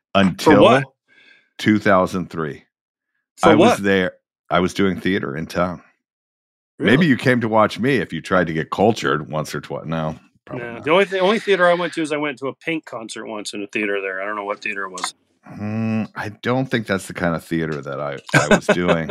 Until two thousand three. For I what? was there. I was doing theater in town. Really? Maybe you came to watch me if you tried to get cultured once or twice. No, probably No, not. the only the only theater I went to is I went to a Pink concert once in a theater there. I don't know what theater it was. Mm, I don't think that's the kind of theater that I, I was doing.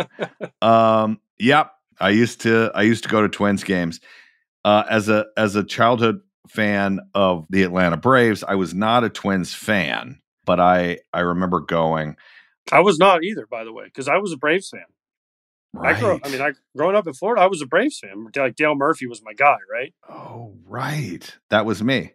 um, yep. I used to I used to go to Twins games. Uh, as a as a childhood fan of the Atlanta Braves, I was not a Twins fan, but I I remember going. I was not either, by the way, because I was a Braves fan. Right. I grew up, I mean, I growing up in Florida, I was a Braves fan. Like Dale Murphy was my guy, right? Oh, right. That was me.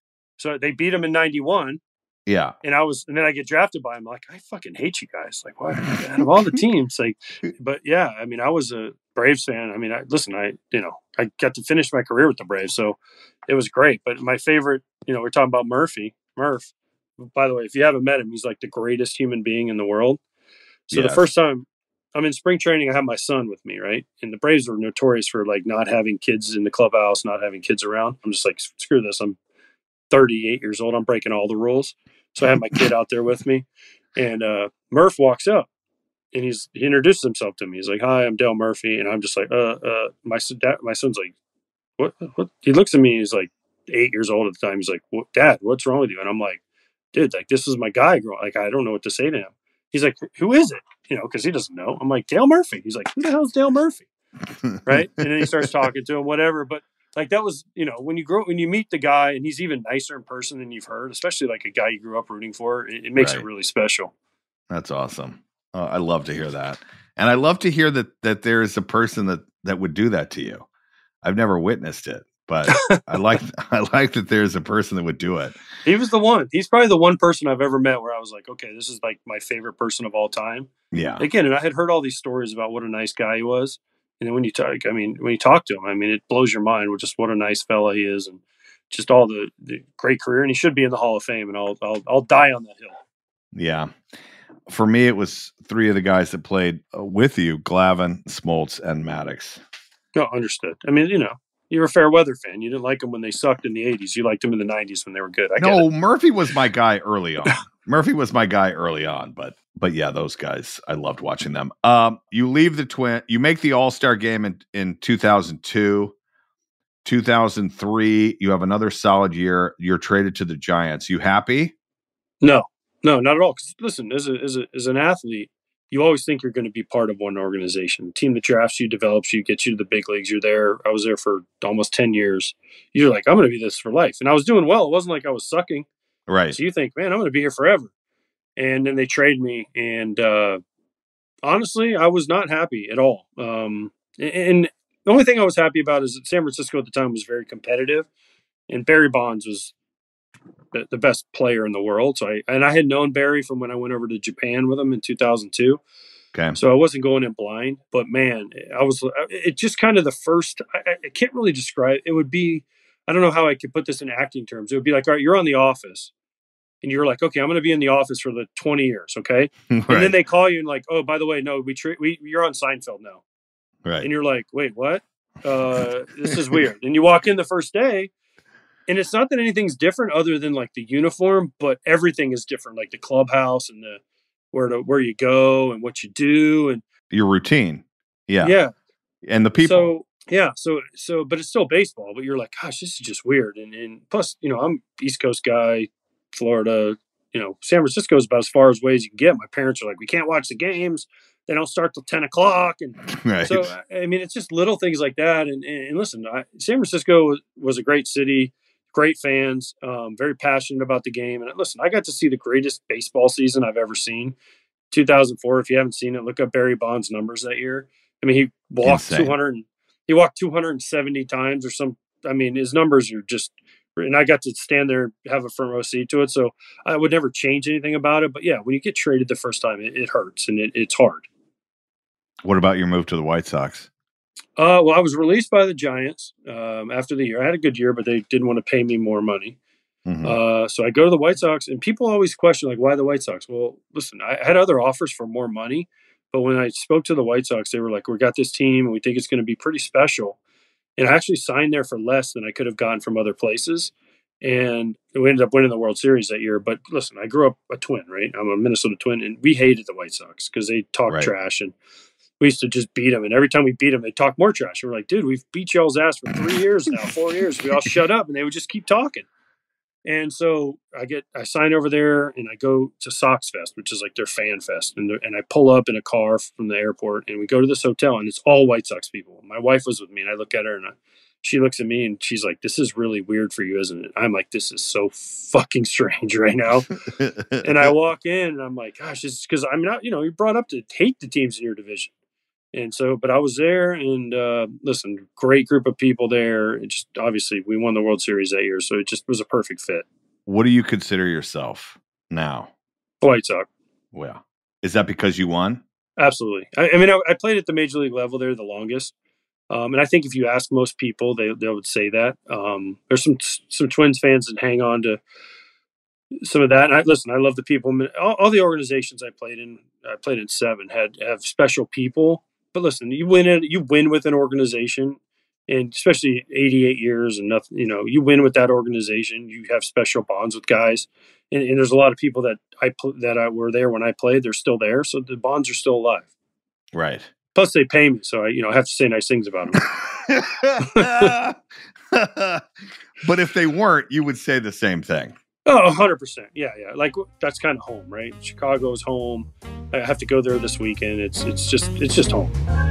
So they beat him in ninety-one. Yeah. And I was, and then I get drafted by him. Like, I fucking hate you guys. Like, why? Out of all the teams, like, but yeah, I mean, I was a Braves fan. I mean, I listen, I, you know, I got to finish my career with the Braves, so it was great. But my favorite, you know, we're talking about Murphy, Murph. By the way, if you haven't met him, he's like the greatest human being in the world. So Yes. the first time I'm in spring training, I have my son with me, right? And the Braves were notorious for like not having kids in the clubhouse, not having kids around. I'm just like, screw this. I'm thirty-eight years old. I'm breaking all the rules. So I had my kid out there with me, and uh, Murph walks up, and he's he introduces himself to me. He's like, "Hi, I'm Dale Murphy," and I'm just like, "Uh, uh." My son, dad, my son's like, "What? What?" He looks at me. He's like eight years old at the time. He's like, "What, Dad? What's wrong with you?" And I'm like, "Dude, like this is my guy. Girl. Like I don't know what to say to him." He's like, "Who is it?" You know, because he doesn't know. I'm like, "Dale Murphy." He's like, "Who the hell's Dale Murphy?" Right? And then he starts talking to him, whatever. But like that was, you know, when you grow, when you meet the guy, and he's even nicer in person than you've heard, especially like a guy you grew up rooting for, it, it makes Right. it really special. That's awesome. Uh, I love to hear that. And I love to hear that that there is a person that, that would do that to you. I've never witnessed it, but I like I like that there's a person that would do it. He was the one. He's probably the one person I've ever met where I was like, okay, this is like my favorite person of all time. Yeah. Again, and I had heard all these stories about what a nice guy he was. And then when you talk, I mean, when you talk to him, I mean, it blows your mind with just what a nice fella he is, and just all the, the great career. And he should be in the Hall of Fame, and I'll I'll I'll die on that hill. Yeah. For me, it was three of the guys that played uh, with you, Glavine, Smoltz, and Maddox. No, understood. I mean, you know, you're a fair weather fan. You didn't like them when they sucked in the eighties. You liked them in the nineties when they were good. I get No, it. Murphy was my guy early on. Murphy was my guy early on, but but yeah, those guys, I loved watching them. Um, you leave the twin, you make the All-Star game in, in two thousand two, two thousand three. You have another solid year. You're traded to the Giants. You happy? No, no, not at all. 'Cause listen, as a, as a, as an athlete, you always think you're going to be part of one organization. The team that drafts you, develops you, gets you to the big leagues. You're there. I was there for almost ten years. You're like, I'm going to be this for life. And I was doing well. It wasn't like I was sucking. Right. So you think, man, I'm going to be here forever. And then they trade me. And uh, honestly, I was not happy at all. Um, and the only thing I was happy about is that San Francisco at the time was very competitive. And Barry Bonds was the, the best player in the world. So I, and I had known Barry from when I went over to Japan with him in two thousand two. Okay. So I wasn't going in blind, but man, I was, it just kind of the first, I, I can't really describe, it would be, I don't know how I could put this in acting terms. It would be like, all right, you're on The Office and you're like, okay, I'm going to be in The Office for the twenty years. Okay. Right. And then they call you and like, oh, by the way, no, we, tra- we you're on Seinfeld now. Right. And you're like, wait, what? Uh, this is weird. And you walk in the first day, and it's not that anything's different other than like the uniform, but everything is different, like the clubhouse and the where to where you go and what you do and Your routine. Yeah. yeah. And the people. So Yeah. So, so, but it's still baseball, but you're like, gosh, this is just weird. And, and plus, you know, I'm East Coast guy, Florida, you know, San Francisco is about as far as away as you can get. My parents are like, we can't watch the games. They don't start till ten o'clock. And right. so, I mean, it's just little things like that. And, and, and listen, I, San Francisco was, was a great city, great fans, um, very passionate about the game. And listen, I got to see the greatest baseball season I've ever seen. two thousand four. If you haven't seen it, look up Barry Bonds' numbers that year. I mean, he walked Insane. two hundred. He walked two hundred seventy times or some. I mean, his numbers are just. And I got to stand there and have a front row seat to it, so I would never change anything about it. But yeah, when you get traded the first time, it, it hurts and it, it's hard. What about your move to the White Sox? Uh, well, I was released by the Giants um, after the year. I had a good year, but they didn't want to pay me more money. Mm-hmm. Uh, so I go to the White Sox, and people always question, like, why the White Sox? Well, listen, I had other offers for more money, but when I spoke to the White Sox, they were like, we got this team, and we think it's going to be pretty special. And I actually signed there for less than I could have gotten from other places. And we ended up winning the World Series that year. But listen, I grew up a Twin, right? I'm a Minnesota Twin, and we hated the White Sox because they talk right. trash, and we used to just beat them. And every time we beat them, they talk more trash. And we're like, dude, we've beat y'all's ass for three years now, four years. We all shut up, and they would just keep talking. And so I get, I sign over there, and I go to Sox Fest, which is like their fan fest. And and I pull up in a car from the airport, and we go to this hotel, and it's all White Sox people. My wife was with me, and I look at her, and I, she looks at me, and she's like, this is really weird for you, isn't it? I'm like, this is so fucking strange right now. And I walk in, and I'm like, gosh, this is because I'm not, you know, you're brought up to hate the teams in your division. And so, but I was there, and uh, listen, great group of people there. It just, obviously, we won the World Series that year, so it just was a perfect fit. What do you consider yourself now? White Sox. Well, is that because you won? Absolutely. I, I mean, I, I played at the major league level there the longest, um, and I think if you ask most people, they they would say that. Um, there's some some Twins fans that hang on to some of that. And I, listen, I love the people. All, all the organizations I played in, I played in seven, had have special people. But listen, you win it. You win with an organization, and especially eighty-eight years and nothing. You know, you win with that organization. You have special bonds with guys, and, and there's a lot of people that I that I were there when I played. They're still there, so the bonds are still alive. Right. Plus, they pay me, so I you know I have to say nice things about them. But if they weren't, you would say the same thing. Oh, one hundred percent. Yeah, yeah. Like, that's kind of home, right? Chicago's home. I have to go there this weekend. It's it's just it's just home.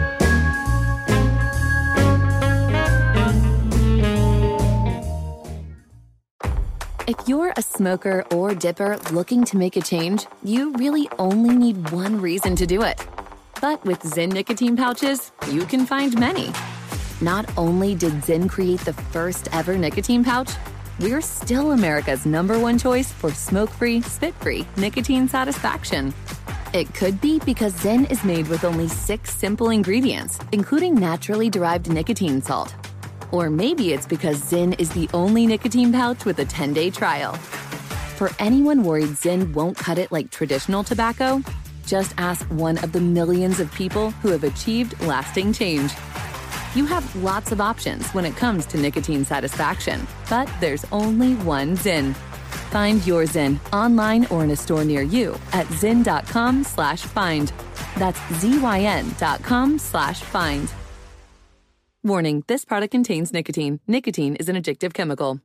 If you're a smoker or dipper looking to make a change, you really only need one reason to do it. But with Zyn nicotine pouches, you can find many. Not only did Zyn create the first ever nicotine pouch, we're still America's number one choice for smoke-free, spit-free nicotine satisfaction. It could be because Zyn is made with only six simple ingredients, including naturally derived nicotine salt. Or maybe it's because Zyn is the only nicotine pouch with a ten-day trial. For anyone worried Zyn won't cut it like traditional tobacco, just ask one of the millions of people who have achieved lasting change. You have lots of options when it comes to nicotine satisfaction, but there's only one Zyn. Find your Zyn online or in a store near you at zyn.com slash find. That's Z-Y-N dot com slash find. Warning, this product contains nicotine. Nicotine is an addictive chemical.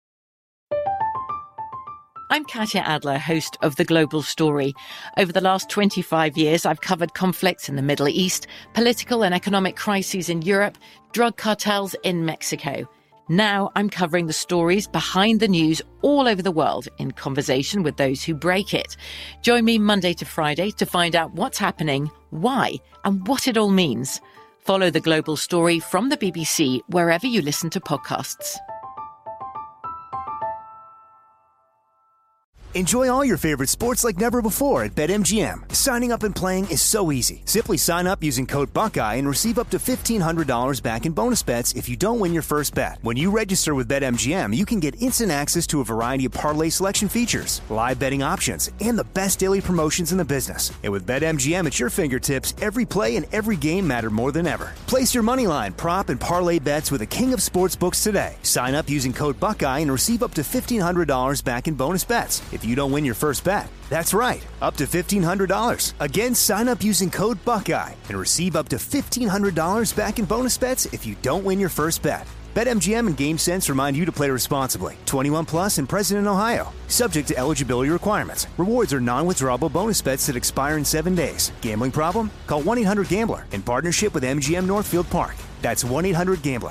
I'm Katya Adler, host of The Global Story. Over the last twenty-five years, I've covered conflicts in the Middle East, political and economic crises in Europe, drug cartels in Mexico. Now I'm covering the stories behind the news all over the world in conversation with those who break it. Join me Monday to Friday to find out what's happening, why, and what it all means. Follow The Global Story from the B B C wherever you listen to podcasts. Enjoy all your favorite sports like never before at BetMGM. Signing up and playing is so easy. Simply sign up using code Buckeye and receive up to fifteen hundred dollars back in bonus bets if you don't win your first bet. When you register with BetMGM, you can get instant access to a variety of parlay selection features, live betting options, and the best daily promotions in the business. And with BetMGM at your fingertips, every play and every game matter more than ever. Place your moneyline, prop, and parlay bets with the king of sportsbooks today. Sign up using code Buckeye and receive up to fifteen hundred dollars back in bonus bets. if you don't win your first bet. That's right, up to fifteen hundred dollars. Again, sign up using code Buckeye and receive up to fifteen hundred dollars back in bonus bets if you don't win your first bet. BetMGM and GameSense remind you to play responsibly. twenty-one plus and present in Ohio. Subject to eligibility requirements. Rewards are non-withdrawable bonus bets that expire in seven days. Gambling problem? Call one eight hundred gambler in partnership with M G M Northfield Park. That's one eight hundred gambler.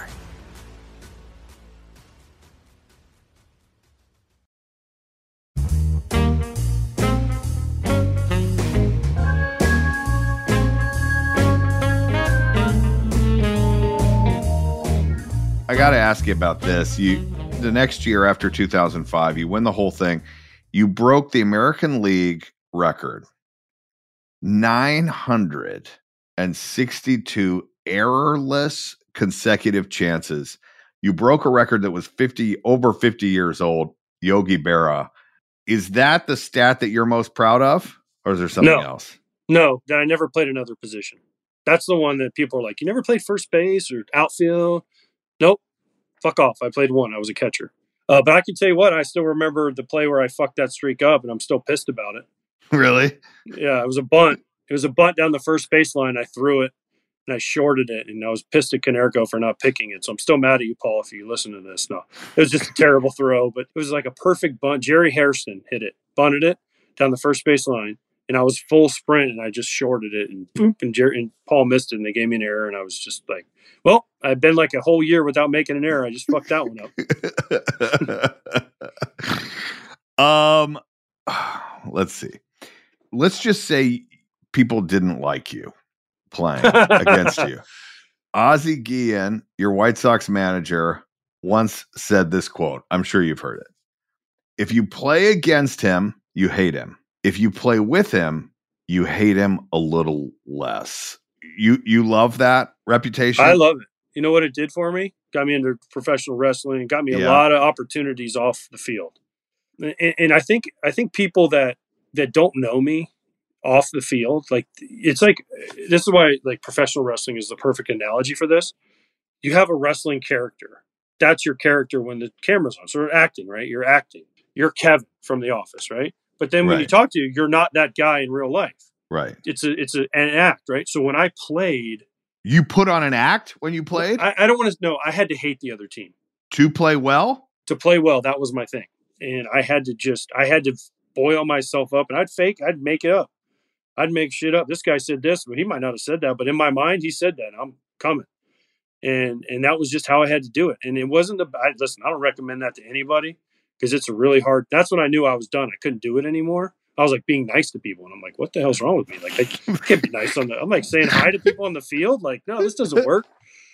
I got to ask you about this. You, the next year after two thousand five, you win the whole thing. You broke the American League record. nine hundred sixty-two errorless consecutive chances. You broke a record that was fifty over fifty years old, Yogi Berra. Is that the stat that you're most proud of, or is there something no. else? No, that I never played another position. That's the one that people are like, you never played first base or outfield? Nope. Fuck off. I played one. I was a catcher. Uh, but I can tell you what, I still remember the play where I fucked that streak up, and I'm still pissed about it. Really? Yeah, it was a bunt. It was a bunt down the first baseline. I threw it, and I shorted it, and I was pissed at Konerko for not picking it. So I'm still mad at you, Paul, if you listen to this. No, it was just a terrible throw, but it was like a perfect bunt. Jerry Hairston hit it, bunted it down the first baseline, and I was full sprint, and I just shorted it, and boop, and, Jerry, and Paul missed it, and they gave me an error, and I was just like, well, I've been like a whole year without making an error. I just fucked that one up. um, let's see. Let's just say people didn't like you playing against you. Ozzie Guillen, your White Sox manager, once said this quote. I'm sure you've heard it. If you play against him, you hate him. If you play with him, you hate him a little less. You you love that reputation? I love it. You know what it did for me? Got me into professional wrestling. Got me a Yeah. lot of opportunities off the field. And, and I think I think people that that don't know me off the field, like it's like this is why like professional wrestling is the perfect analogy for this. You have a wrestling character. That's your character when the camera's on. So you're acting, right? You're acting. You're Kevin from The Office, right? But then when Right. you talk to you, you're not that guy in real life. Right. It's a it's a, an act, right? So when I played, You put on an act when you played I, I don't want to know. I had to hate the other team to play well? to play well. That was my thing, and I had to just I had to boil myself up, and I'd fake. I'd make it up. I'd make shit up. This guy said this, but he might not have said that. But in my mind, he said that. I'm coming, and and that was just how I had to do it. And it wasn't the. I, listen, I don't recommend that to anybody because it's a really hard. That's when I knew I was done. I couldn't do it anymore. I was like being nice to people, and I'm like, what the hell's wrong with me? Like, I can't be nice on the. I'm like saying hi to people on the field. Like, no, this doesn't work.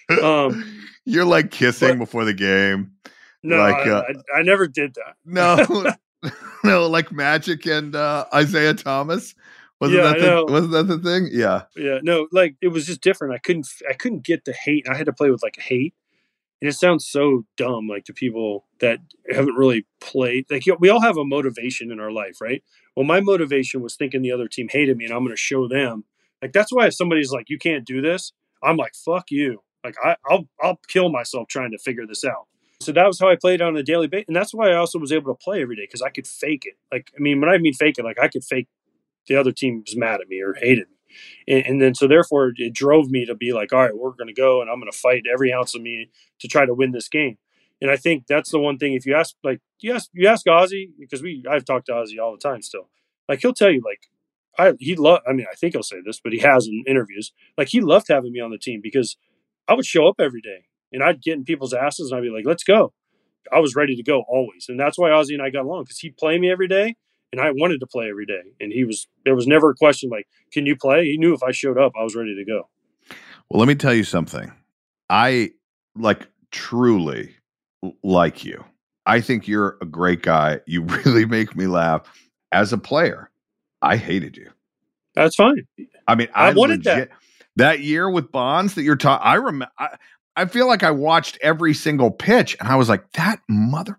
Um, You're like kissing but- before the game. no, Like, I, uh, I, I never did that. No, no, like Magic and uh, Isaiah Thomas. Wasn't Yeah, that I the, know. wasn't that the thing? Yeah. Yeah, no, like it was just different. I couldn't, I couldn't get the hate. I had to play with like hate, and it sounds so dumb, like to people that haven't really played. Like you know, we all have a motivation in our life, right? Well, my motivation was thinking the other team hated me, and I'm going to show them. Like that's why if somebody's like, "You can't do this," I'm like, "Fuck you!" Like I, I'll, I'll kill myself trying to figure this out. So that was how I played on a daily basis, and that's why I also was able to play every day because I could fake it. Like I mean, when I mean fake it, like I could fake the other team was mad at me or hated me. And, and then, so therefore it drove me to be like, all right, we're going to go and I'm going to fight every ounce of me to try to win this game. And I think that's the one thing, if you ask, like, you ask, you ask Ozzie, because we, I've talked to Ozzie all the time still, like, he'll tell you, like, I, he loved, I mean, I think he'll say this, but he has in interviews, like, he loved having me on the team because I would show up every day and I'd get in people's asses and I'd be like, let's go. I was ready to go always. And that's why Ozzie and I got along because he'd play me every day. And I wanted to play every day. And he was, there was never a question like, can you play? He knew if I showed up, I was ready to go. Well, let me tell you something. I like truly like you. I think you're a great guy. You really make me laugh. As a player, I hated you. That's fine. I mean, I, I wanted legit, that. That year with Bonds that you're talking, I remember, I, I feel like I watched every single pitch and I was like, that mother.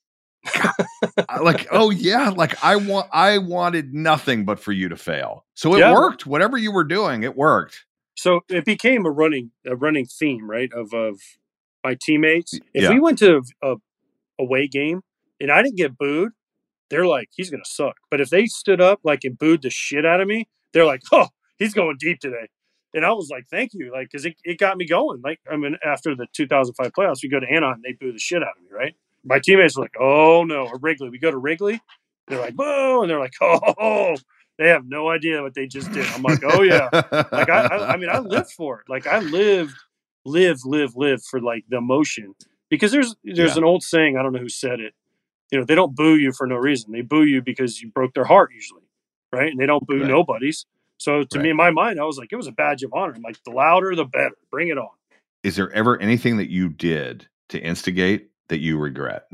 like, oh yeah, like I want, I wanted nothing but for you to fail. So it Yeah. worked. Whatever you were doing, it worked. So it became a running, a running theme, right? Of, of my teammates. If Yeah. we went to a away game and I didn't get booed, they're like, he's going to suck. But if they stood up like and booed the shit out of me, they're like, oh, he's going deep today. And I was like, thank you. Like, cause it, it got me going. Like, I mean, after the two thousand five playoffs, we go to Anaheim, they boo the shit out of me. Right. My teammates were like, oh no, or Wrigley. We go to Wrigley. They're like, whoa. And they're like, oh, they have no idea what they just did. I'm like, oh yeah. Like, I, I, I mean, I lived for it. Like I lived, live, live, live for like the emotion, because there's, there's yeah. an old saying. I don't know who said it. You know, they don't boo you for no reason. They boo you because you broke their heart usually. Right. And they don't boo right. nobodies. So to right. me, in my mind, I was like, it was a badge of honor. I'm like, the louder, the better. Bring it on. Is there ever anything that you did to instigate that you regret?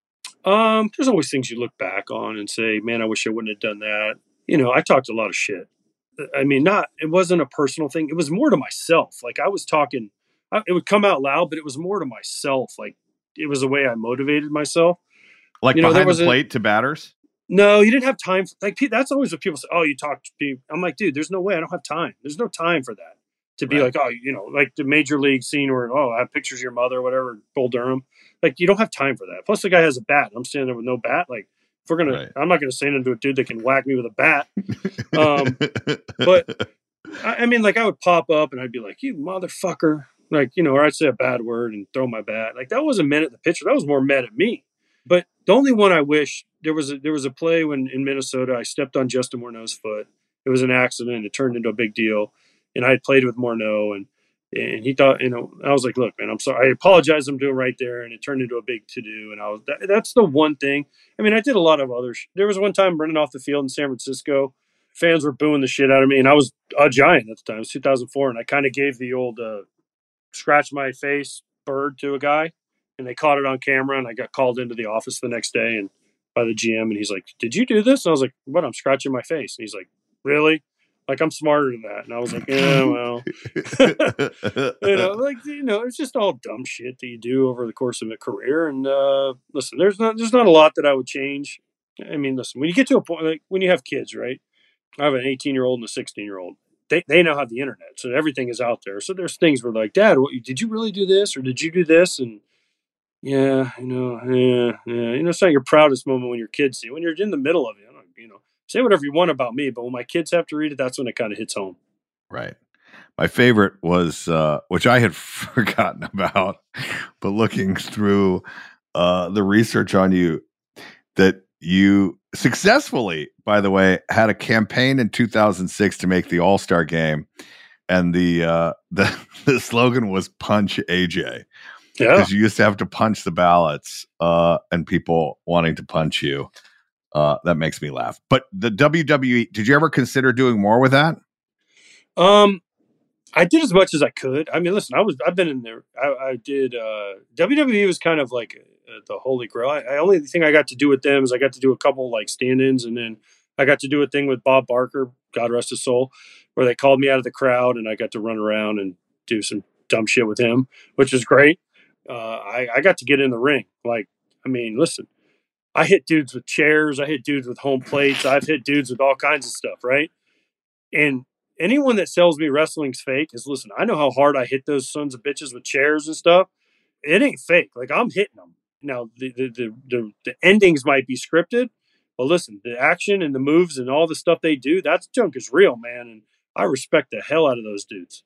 Um, there's always things you look back on and say, man, I wish I wouldn't have done that. You know, I talked a lot of shit. I mean, not, it wasn't a personal thing. It was more to myself. Like I was talking, it would come out loud, but it was more to myself. Like it was a way I motivated myself. Like you know, behind the plate to batters? No, you didn't have time. For, like that's always what people say. Oh, you talk to people. I'm like, dude, there's no way. I don't have time. There's no time for that. To be right. like, oh, you know, like the major league scene where, oh, I have pictures of your mother, or whatever, Bull Durham. Like, you don't have time for that. Plus, the guy has a bat. I'm standing there with no bat. Like, if we're gonna, right. I'm not gonna say into a dude that can whack me with a bat. Um, but I, I mean, like, I would pop up and I'd be like, you motherfucker, like, you know, or I'd say a bad word and throw my bat. Like, that wasn't meant at the pitcher. That was more meant at me. But the only one I wish there was a, there was a play when in Minnesota I stepped on Justin Morneau's foot. It was an accident. It turned into a big deal. And I had played with Morneau, and and he thought, you know, I was like, look, man, I'm sorry. I apologize. I'm doing right there. And it turned into a big to-do. And I was, that, that's the one thing. I mean, I did a lot of other, sh- there was one time running off the field in San Francisco, fans were booing the shit out of me. And I was a Giant at the time. It was two thousand four. And I kind of gave the old uh, scratch my face bird to a guy, and they caught it on camera. And I got called into the office the next day and by the G M. And he's like, did you do this? And I was like, what? I'm scratching my face. And he's like, really? Like, I'm smarter than that. And I was like, yeah, well, you know, like, you know, it's just all dumb shit that you do over the course of a career. And uh, listen, there's not, there's not a lot that I would change. I mean, listen, when you get to a point, like when you have kids, right? I have an eighteen year old and a sixteen year old. They, they now have the internet. So everything is out there. So there's things where like, Dad, what, did you really do this? Or did you do this? And yeah, you know, yeah, yeah. You know, it's not your proudest moment when your kids see it. When you're in the middle of it, I don't, you know, say whatever you want about me, but when my kids have to read it, that's when it kind of hits home. Right. My favorite was, uh, which I had forgotten about, but looking through uh, the research on you, that you successfully, by the way, had a campaign in two thousand six to make the All-Star game, and the uh, the the slogan was "Punch A J." Yeah, because you used to have to punch the ballots, uh, and people wanting to punch you. Uh, that makes me laugh. But the W W E, did you ever consider doing more with that? Um, I did as much as I could. I mean, listen, I was, I've been in there. I, I did, uh, W W E was kind of like uh, the holy grail. I, I only thing I got to do with them is I got to do a couple like stand-ins, and then I got to do a thing with Bob Barker, God rest his soul, where they called me out of the crowd and I got to run around and do some dumb shit with him, which was great. Uh, I, I got to get in the ring. Like, I mean, listen, I hit dudes with chairs. I hit dudes with home plates. I've hit dudes with all kinds of stuff, right? And anyone that sells me wrestling's fake is, listen, I know how hard I hit those sons of bitches with chairs and stuff. It ain't fake. Like, I'm hitting them. Now, the the the, the, the endings might be scripted, but listen, the action and the moves and all the stuff they do, that junk is real, man. And I respect the hell out of those dudes.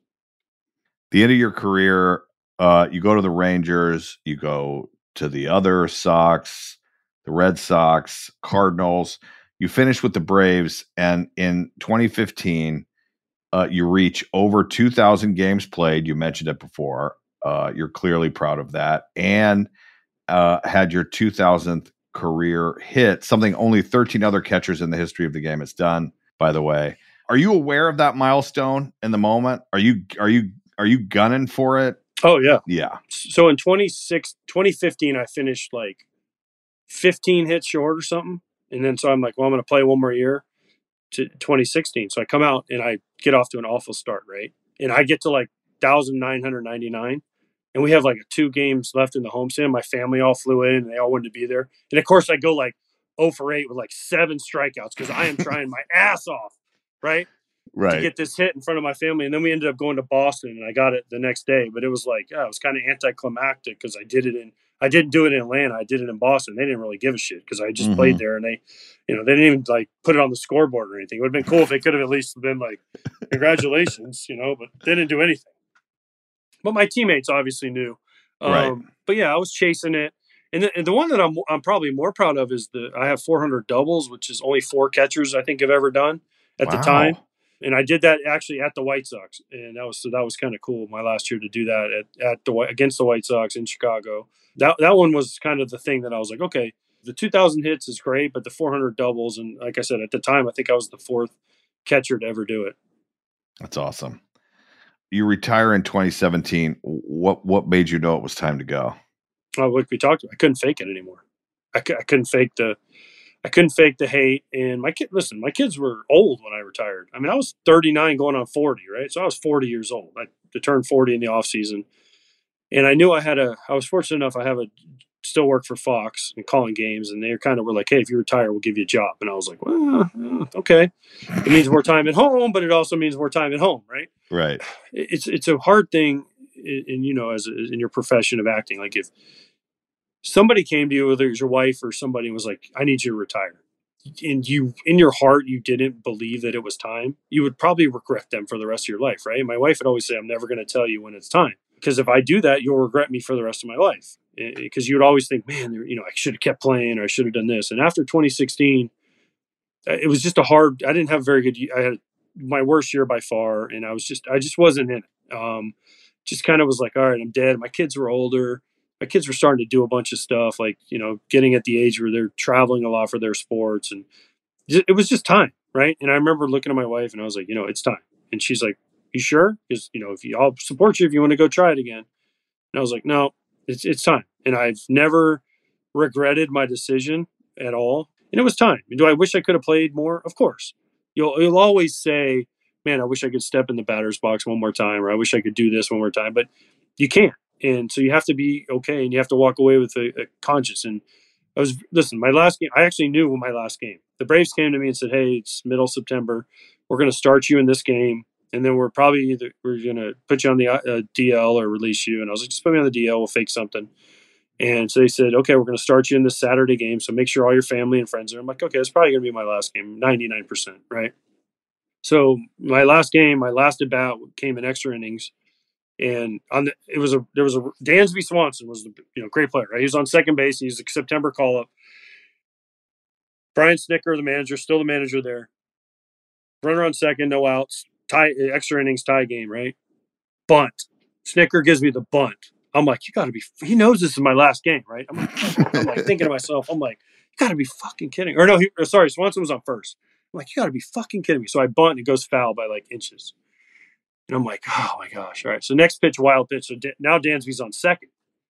The end of your career, uh, you go to the Rangers, you go to the other Sox, the Red Sox, Cardinals. You finish with the Braves, and in twenty fifteen, uh, you reach over two thousand games played. You mentioned it before. Uh, you're clearly proud of that, and uh, had your two thousandth career hit, something only thirteen other catchers in the history of the game has done, by the way. Are you aware of that milestone in the moment? Are you are you are you gunning for it? Oh yeah, yeah. So in twenty fifteen, I finished like fifteen hits short or something. And then so I'm like, well, I'm going to play one more year to twenty sixteen. So I come out and I get off to an awful start, right? And I get to like one thousand nine hundred ninety-nine. And we have like two games left in the homestand. My family all flew in and they all wanted to be there. And of course I go like oh for eight with like seven strikeouts because I am trying my ass off, right? Right. To get this hit in front of my family. And then we ended up going to Boston and I got it the next day. But it was like, yeah, it was kind of anticlimactic because I did it in, I didn't do it in Atlanta. I did it in Boston. They didn't really give a shit because I just Mhm. played there, and they, you know, they didn't even like put it on the scoreboard or anything. It would have been cool if they could have at least been like, congratulations, you know, but they didn't do anything. But my teammates obviously knew. Um, Right. But yeah, I was chasing it. And the, and the one that I'm I'm probably more proud of is the I have four hundred doubles, which is only four catchers I think have ever done at the Wow. time. And I did that actually at the White Sox, and that was so that was kind of cool my last year to do that at at the against the White Sox in Chicago. That that one was kind of the thing that I was like, okay, the two thousand hits is great, but the four hundred doubles, and like I said at the time, I think I was the fourth catcher to ever do it. That's awesome. You retire in twenty seventeen. What what made you know it was time to go? Oh, like we talked about, I couldn't fake it anymore. I, c- I couldn't fake the, I couldn't fake the hate. And my kid, listen, my kids were old when I retired. I mean, I was thirty-nine going on forty, right? So I was forty years old. I turned forty in the off season, and I knew I had a. I was fortunate enough. I have a still work for Fox and calling games, and they kind of were like, "Hey, if you retire, we'll give you a job." And I was like, "Well, okay." It means more time at home, but it also means more time at home, right? Right. It's it's a hard thing, in, in you know, as a, in your profession of acting. Like if somebody came to you, whether it was your wife or somebody, and was like, "I need you to retire," and you, in your heart, you didn't believe that it was time, you would probably regret them for the rest of your life, right? My wife would always say, "I'm never going to tell you when it's time, because if I do that, you'll regret me for the rest of my life." Because you would always think, "Man, you know, I should have kept playing, or I should have done this." And after twenty sixteen, it was just a hard. I didn't have very good. I had my worst year by far, and I was just, I just wasn't in it. Um, just kind of was like, all right, I'm dead. My kids were older. My kids were starting to do a bunch of stuff, like, you know, getting at the age where they're traveling a lot for their sports. And it was just time. Right. And I remember looking at my wife and I was like, you know, it's time. And she's like, you sure? Because, you know, if you, I'll support you if you want to go try it again. And I was like, no, it's, it's time. And I've never regretted my decision at all. And it was time. Do I wish I could have played more? Of course. You'll, you'll always say, man, I wish I could step in the batter's box one more time, or I wish I could do this one more time, but you can't. And so you have to be okay, and you have to walk away with a, a conscience. And I was, listen, my last game, I actually knew my last game. The Braves came to me and said, hey, it's middle September. We're going to start you in this game. And then we're probably either, we're going to put you on the uh, D L or release you. And I was like, just put me on the D L. We'll fake something. And so they said, okay, we're going to start you in this Saturday game. So make sure all your family and friends are. I'm like, okay, it's probably going to be my last game, ninety-nine percent, right? So my last game, my last at bat came in extra innings. And on the, it was a there was a Dansby Swanson was the you know great player, right? He was on second base. He was a September call up. Brian Snitker, the manager, still the manager there. Runner on second, no outs, tie extra innings, tie game, right? Bunt. Snitker gives me the bunt. I'm like, you got to be. He knows this is my last game, right? I'm like, I'm like thinking to myself, I'm like, you got to be fucking kidding. Or no, he, sorry, Swanson was on first. I'm like, you got to be fucking kidding me. So I bunt and it goes foul by like inches. And I'm like, oh my gosh. All right. So next pitch, wild pitch. So now Dansby's on second.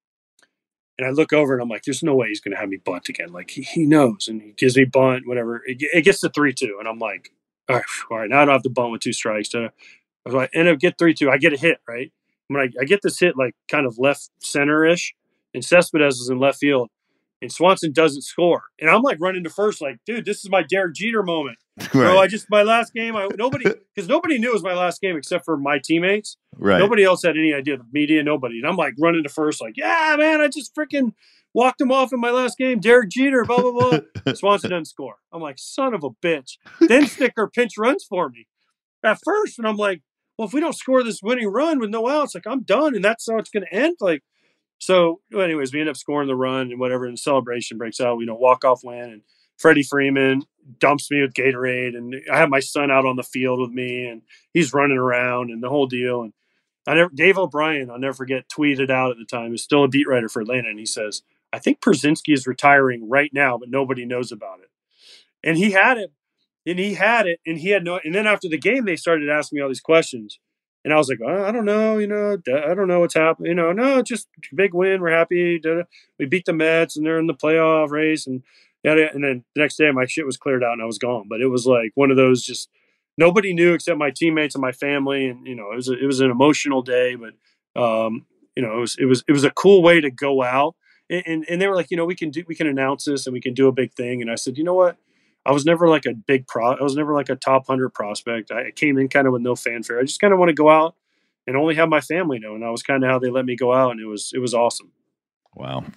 And I look over and I'm like, there's no way he's going to have me bunt again. Like he, he knows. And he gives me bunt, whatever. It, it gets to three two. And I'm like, all right, all right, now I don't have to bunt with two strikes. So I was like, and I get three two. I get a hit, right? When I, I get this hit like kind of left center-ish. And Cespedes is in left field. And Swanson doesn't score. And I'm like running to first, like, dude, this is my Derek Jeter moment. Right. Bro, I just, my last game, I nobody, because nobody knew it was my last game except for my teammates. Right. Nobody else had any idea, the media, nobody. And I'm like running to first, like, yeah, man, I just freaking walked him off in my last game. Derek Jeter, blah, blah, blah. Swanson doesn't score. I'm like, son of a bitch. Then Snitker pinch runs for me at first. And I'm like, well, if we don't score this winning run with no outs, like, I'm done. And that's how it's going to end. Like, so, anyways, we end up scoring the run and whatever, and the celebration breaks out. You know, walk-off win, and Freddie Freeman dumps me with Gatorade, and I have my son out on the field with me, and he's running around and the whole deal. And I never, Dave O'Brien, I'll never forget, tweeted out at the time, who's still a beat writer for Atlanta, and he says, I think Pierzynski is retiring right now, but nobody knows about it. And he had it, and he had it, and he had no. And then after the game, they started asking me all these questions. And I was like, oh, I don't know, you know, I don't know what's happening. You know, no, just big win. We're happy. We beat the Mets and they're in the playoff race. And and then the next day my shit was cleared out and I was gone. But it was like one of those just nobody knew except my teammates and my family. And, you know, it was a, it was an emotional day. But, um, you know, it was it was it was a cool way to go out. And, and, and they were like, you know, we can do we can announce this and we can do a big thing. And I said, you know what? I was never like a big pro. I was never like a top one hundred prospect. I came in kind of with no fanfare. I just kind of want to go out and only have my family know. And that was kind of how they let me go out. And it was, it was awesome. Wow.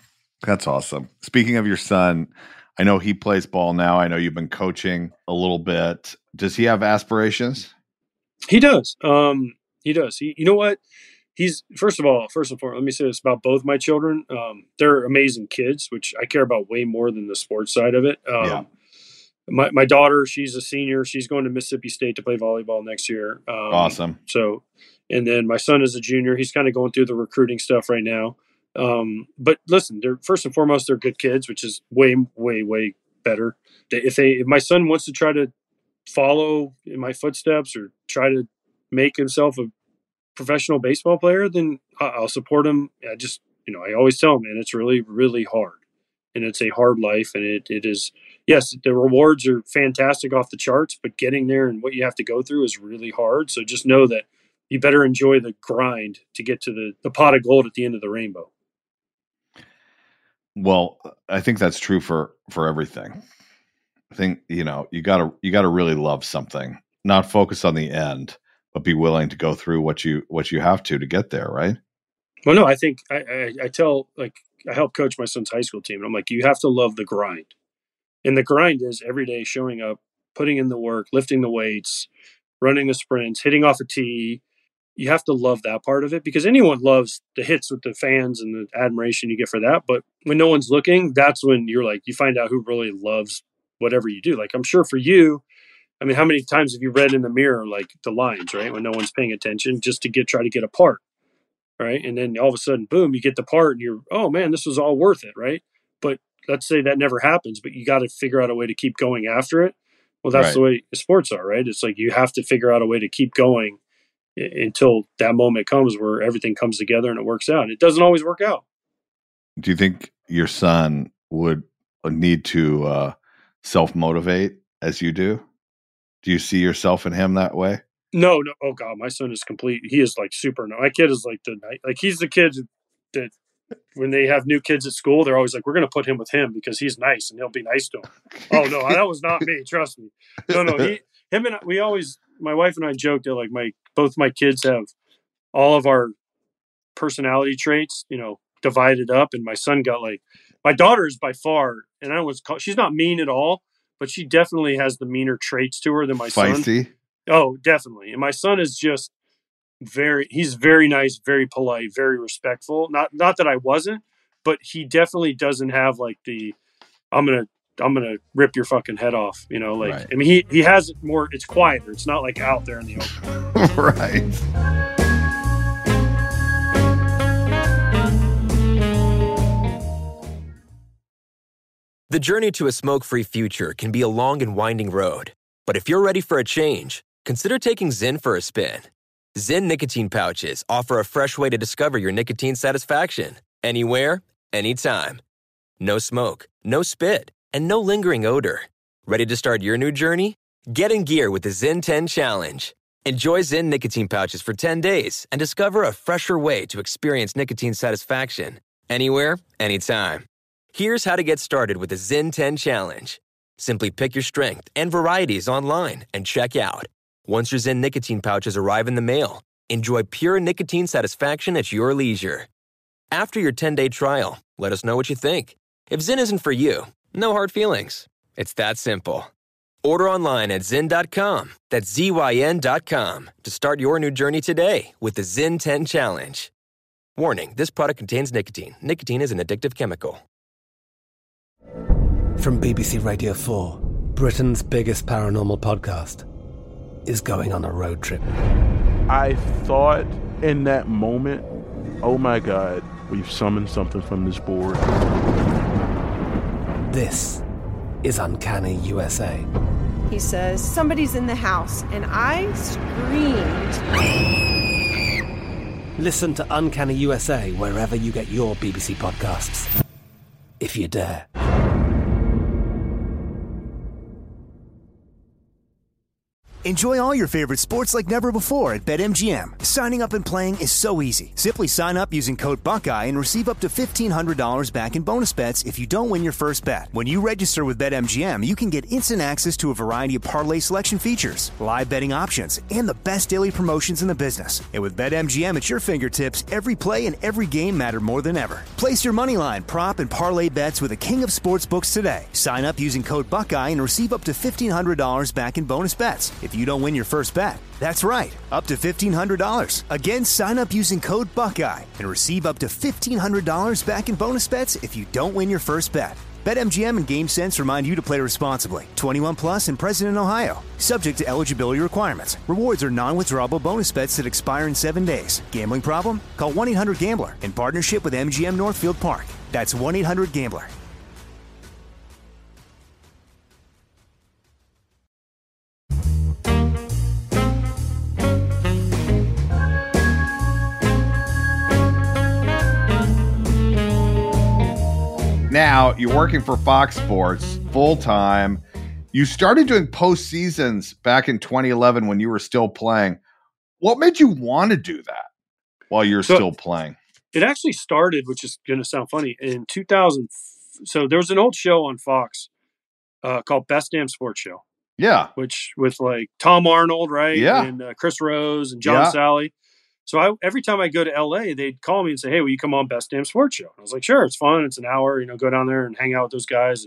That's awesome. Speaking of your son, I know he plays ball now. I know you've been coaching a little bit. Does he have aspirations? He does. Um, he does. He, you know what? He's first of all, first and foremost, let me say this about both my children. Um, they're amazing kids, which I care about way more than the sports side of it. Um, yeah. My my daughter, she's a senior. She's going to Mississippi State to play volleyball next year. Um, awesome. So, and then my son is a junior. He's kind of going through the recruiting stuff right now. Um, but listen, they're first and foremost, they're good kids, which is way, way, way better. If they, if my son wants to try to follow in my footsteps or try to make himself a professional baseball player, then I'll support him. I just, you know, I always tell him, man, it's really, really hard, and it's a hard life. And it, it is, yes, the rewards are fantastic off the charts, but getting there and what you have to go through is really hard. So just know that you better enjoy the grind to get to the, the pot of gold at the end of the rainbow. Well, I think that's true for, for everything. I think, you know, you gotta, you gotta really love something, not focus on the end, but be willing to go through what you, what you have to, to get there. Right. Well, no, I think I, I, I tell, like, I help coach my son's high school team, and I'm like, you have to love the grind. And the grind is every day showing up, putting in the work, lifting the weights, running the sprints, hitting off a tee. You have to love that part of it, because anyone loves the hits with the fans and the admiration you get for that. But when no one's looking, that's when you're like, you find out who really loves whatever you do. Like, I'm sure for you, I mean, how many times have you read in the mirror, like the lines, right? When no one's paying attention, just to get, try to get a part, right? And then all of a sudden, boom, you get the part and you're, oh man, this was all worth it, right? But let's say that never happens, but you got to figure out a way to keep going after it. Well, that's right. The way sports are, right? It's like you have to figure out a way to keep going until that moment comes where everything comes together and it works out. It doesn't always work out. Do you think your son would need to uh, self-motivate as you do? Do you see yourself in him that way? No, no. Oh God, my son is complete. He is like super. My kid is like the like he's the kid that when they have new kids at school, they're always like, we're going to put him with him because he's nice and he'll be nice to him. Oh no, that was not me. Trust me. No, no. He, him and we always. My wife and I joke that like my both my kids have all of our personality traits, you know, divided up, and my son got like my daughter is by far, and I was call, she's not mean at all, but she definitely has the meaner traits to her than my Feisty. son. Oh, definitely. And my son is just very, he's very nice, very polite, very respectful. Not, not that I wasn't, but he definitely doesn't have like the, I'm going to, I'm going to rip your fucking head off. You know, like, right. I mean, he, he has it more, it's quieter. It's not like out there in the open. Right. The journey to a smoke-free future can be a long and winding road. But if you're ready for a change, consider taking Zyn for a spin. Zyn nicotine pouches offer a fresh way to discover your nicotine satisfaction. Anywhere, anytime. No smoke, no spit, and no lingering odor. Ready to start your new journey? Get in gear with the Zyn ten Challenge. Enjoy Zyn nicotine pouches for ten days and discover a fresher way to experience nicotine satisfaction. Anywhere, anytime. Here's how to get started with the Zyn ten Challenge. Simply pick your strength and varieties online and check out. Once your Zyn nicotine pouches arrive in the mail, enjoy pure nicotine satisfaction at your leisure. After your ten-day trial, let us know what you think. If Zyn isn't for you, no hard feelings. It's that simple. Order online at zyn dot com. That's Z Y N dot com to start your new journey today with the Zyn ten Challenge. Warning, this product contains nicotine. Nicotine is an addictive chemical. From B B C Radio four, Britain's biggest paranormal podcast is going on a road trip. I thought in that moment, oh my God, we've summoned something from this board. This is Uncanny U S A. He says, somebody's in the house, and I screamed. Listen to Uncanny U S A wherever you get your B B C podcasts, if you dare. Enjoy all your favorite sports like never before at BetMGM. Signing up and playing is so easy. Simply sign up using code Buckeye and receive up to fifteen hundred dollars back in bonus bets if you don't win your first bet. When you register with BetMGM, you can get instant access to a variety of parlay selection features, live betting options, and the best daily promotions in the business. And with BetMGM at your fingertips, every play and every game matter more than ever. Place your moneyline, prop, and parlay bets with the king of sportsbooks today. Sign up using code Buckeye and receive up to fifteen hundred dollars back in bonus bets if you don't win your first bet. That's right, up to fifteen hundred dollars. Again, sign up using code Buckeye and receive up to fifteen hundred dollars back in bonus bets if you don't win your first bet. BetMGM and GameSense remind you to play responsibly. twenty-one plus and present in Ohio. Subject to eligibility requirements. Rewards are non-withdrawable bonus bets that expire in seven days. Gambling problem? Call one eight hundred gambler in partnership with M G M Northfield Park. That's one eight hundred gambler. Now, you're working for Fox Sports full-time. You started doing postseasons back in twenty eleven when you were still playing. What made you want to do that while you're so still playing? It actually started, which is going to sound funny, in two thousand. So there was an old show on Fox uh, called Best Damn Sports Show. Yeah. Which with like Tom Arnold, right? Yeah. And uh, Chris Rose and John Yeah. Sally. So I, every time I go to L A, they'd call me and say, "Hey, will you come on Best Damn Sports Show?" And I was like, "Sure, it's fun. It's an hour. You know, go down there and hang out with those guys." And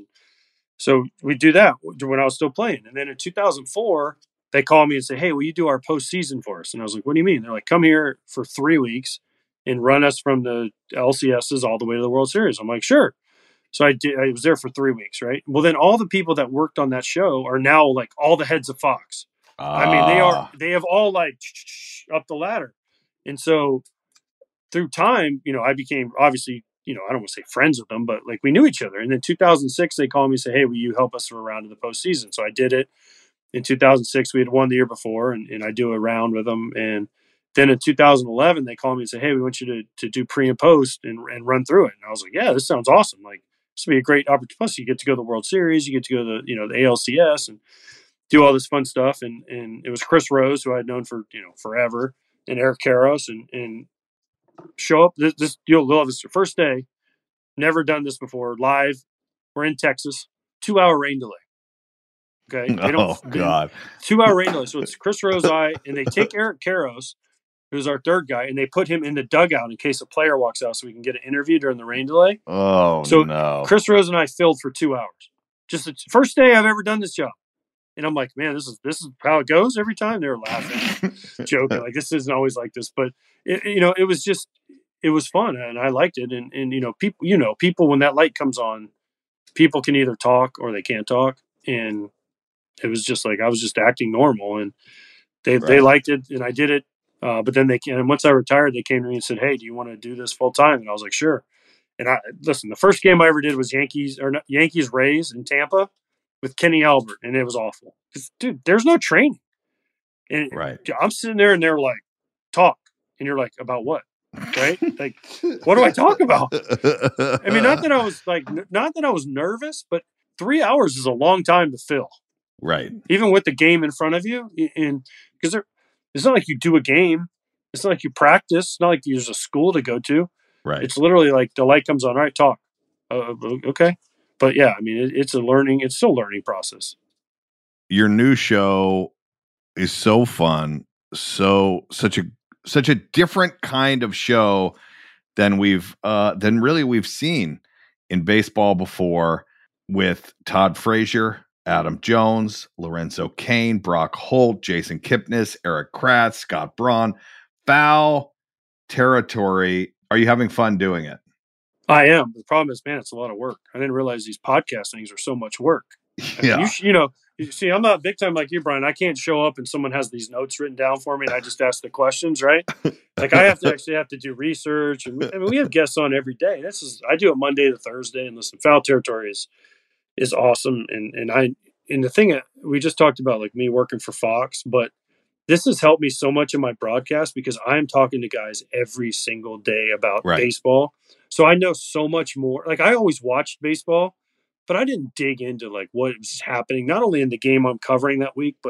so we do that when I was still playing. And then in two thousand four, they called me and say, "Hey, will you do our postseason for us?" And I was like, "What do you mean?" They're like, "Come here for three weeks and run us from the L C Ss all the way to the World Series." I'm like, "Sure." So I did. I was there for three weeks, right? Well, then all the people that worked on that show are now like all the heads of Fox. Ah. I mean, they are. They have all like up the ladder. And so through time, you know, I became obviously, you know, I don't want to say friends with them, but like we knew each other. And then two thousand six, they called me and said, "Hey, will you help us for a round of the postseason?" So I did it. In two thousand six, we had won the year before, and, and I do a round with them. And then in two thousand eleven, they called me and said, "Hey, we want you to to do pre and post and, and run through it." And I was like, "Yeah, this sounds awesome. Like, this would be a great opportunity. Plus, you get to go to the World Series, you get to go to the, you know, the A L C S and do all this fun stuff." And and it was Chris Rose, who I'd known for, you know, forever, and Eric Karros, and and show up. This, this you'll love this. First day, never done this before. Live, we're in Texas, two hour rain delay. Okay, they don't, Oh God, two hour rain delay. So it's Chris Rose, I, and they take Eric Karros, who's our third guy, and they put him in the dugout in case a player walks out, so we can get an interview during the rain delay. Oh so no, Chris Rose and I filled for two hours. Just the first day I've ever done this job. And I'm like, man, this is this is how it goes every time. They were laughing, joking, like this isn't always like this. But it, you know, it was just, it was fun, and I liked it. And and you know, people, you know, people when that light comes on, people can either talk or they can't talk. And it was just like I was just acting normal, and they Right. they liked it, and I did it. Uh, but then they and once I retired, they came to me and said, "Hey, do you want to do this full time?" And I was like, "Sure." And I listen. The first game I ever did was Yankees or not, Yankees Rays in Tampa with Kenny Albert, and it was awful. 'Cause, dude, there's no training. And right. I'm sitting there, and they're like, "Talk," and you're like, "About what?" Right? Like, what do I talk about? I mean, not that I was like, n- not that I was nervous, but three hours is a long time to fill, Right. even with the game in front of you. And because it's not like you do a game, it's not like you practice, it's not like there's a school to go to. Right. It's literally like the light comes on, all right, talk. Uh, okay. But yeah, I mean, it, it's a learning, it's still a learning process. Your new show is so fun, so such a such a different kind of show than we've uh than really we've seen in baseball before, with Todd Frazier, Adam Jones, Lorenzo Cain, Brock Holt, Jason Kipnis, Eric Kratz, Scott Braun. Foul territory. Are you having fun doing it? I am. The problem is, man, it's a lot of work. I didn't realize these podcast things are so much work. I mean, Yeah. you, sh- you know, you see, I'm not big time like you, Brian. I can't show up and someone has these notes written down for me and I just ask the questions, right? Like I have to actually have to do research. And we, I mean, we have guests on every day. This is, I do it Monday to Thursday, and listen, foul territory is, is awesome. And, and I, and the thing that we just talked about, like me working for Fox, but this has helped me so much in my broadcast because I'm talking to guys every single day about Right. baseball. So I know so much more. Like I always watched baseball, but I didn't dig into like what was happening, not only in the game I'm covering that week, but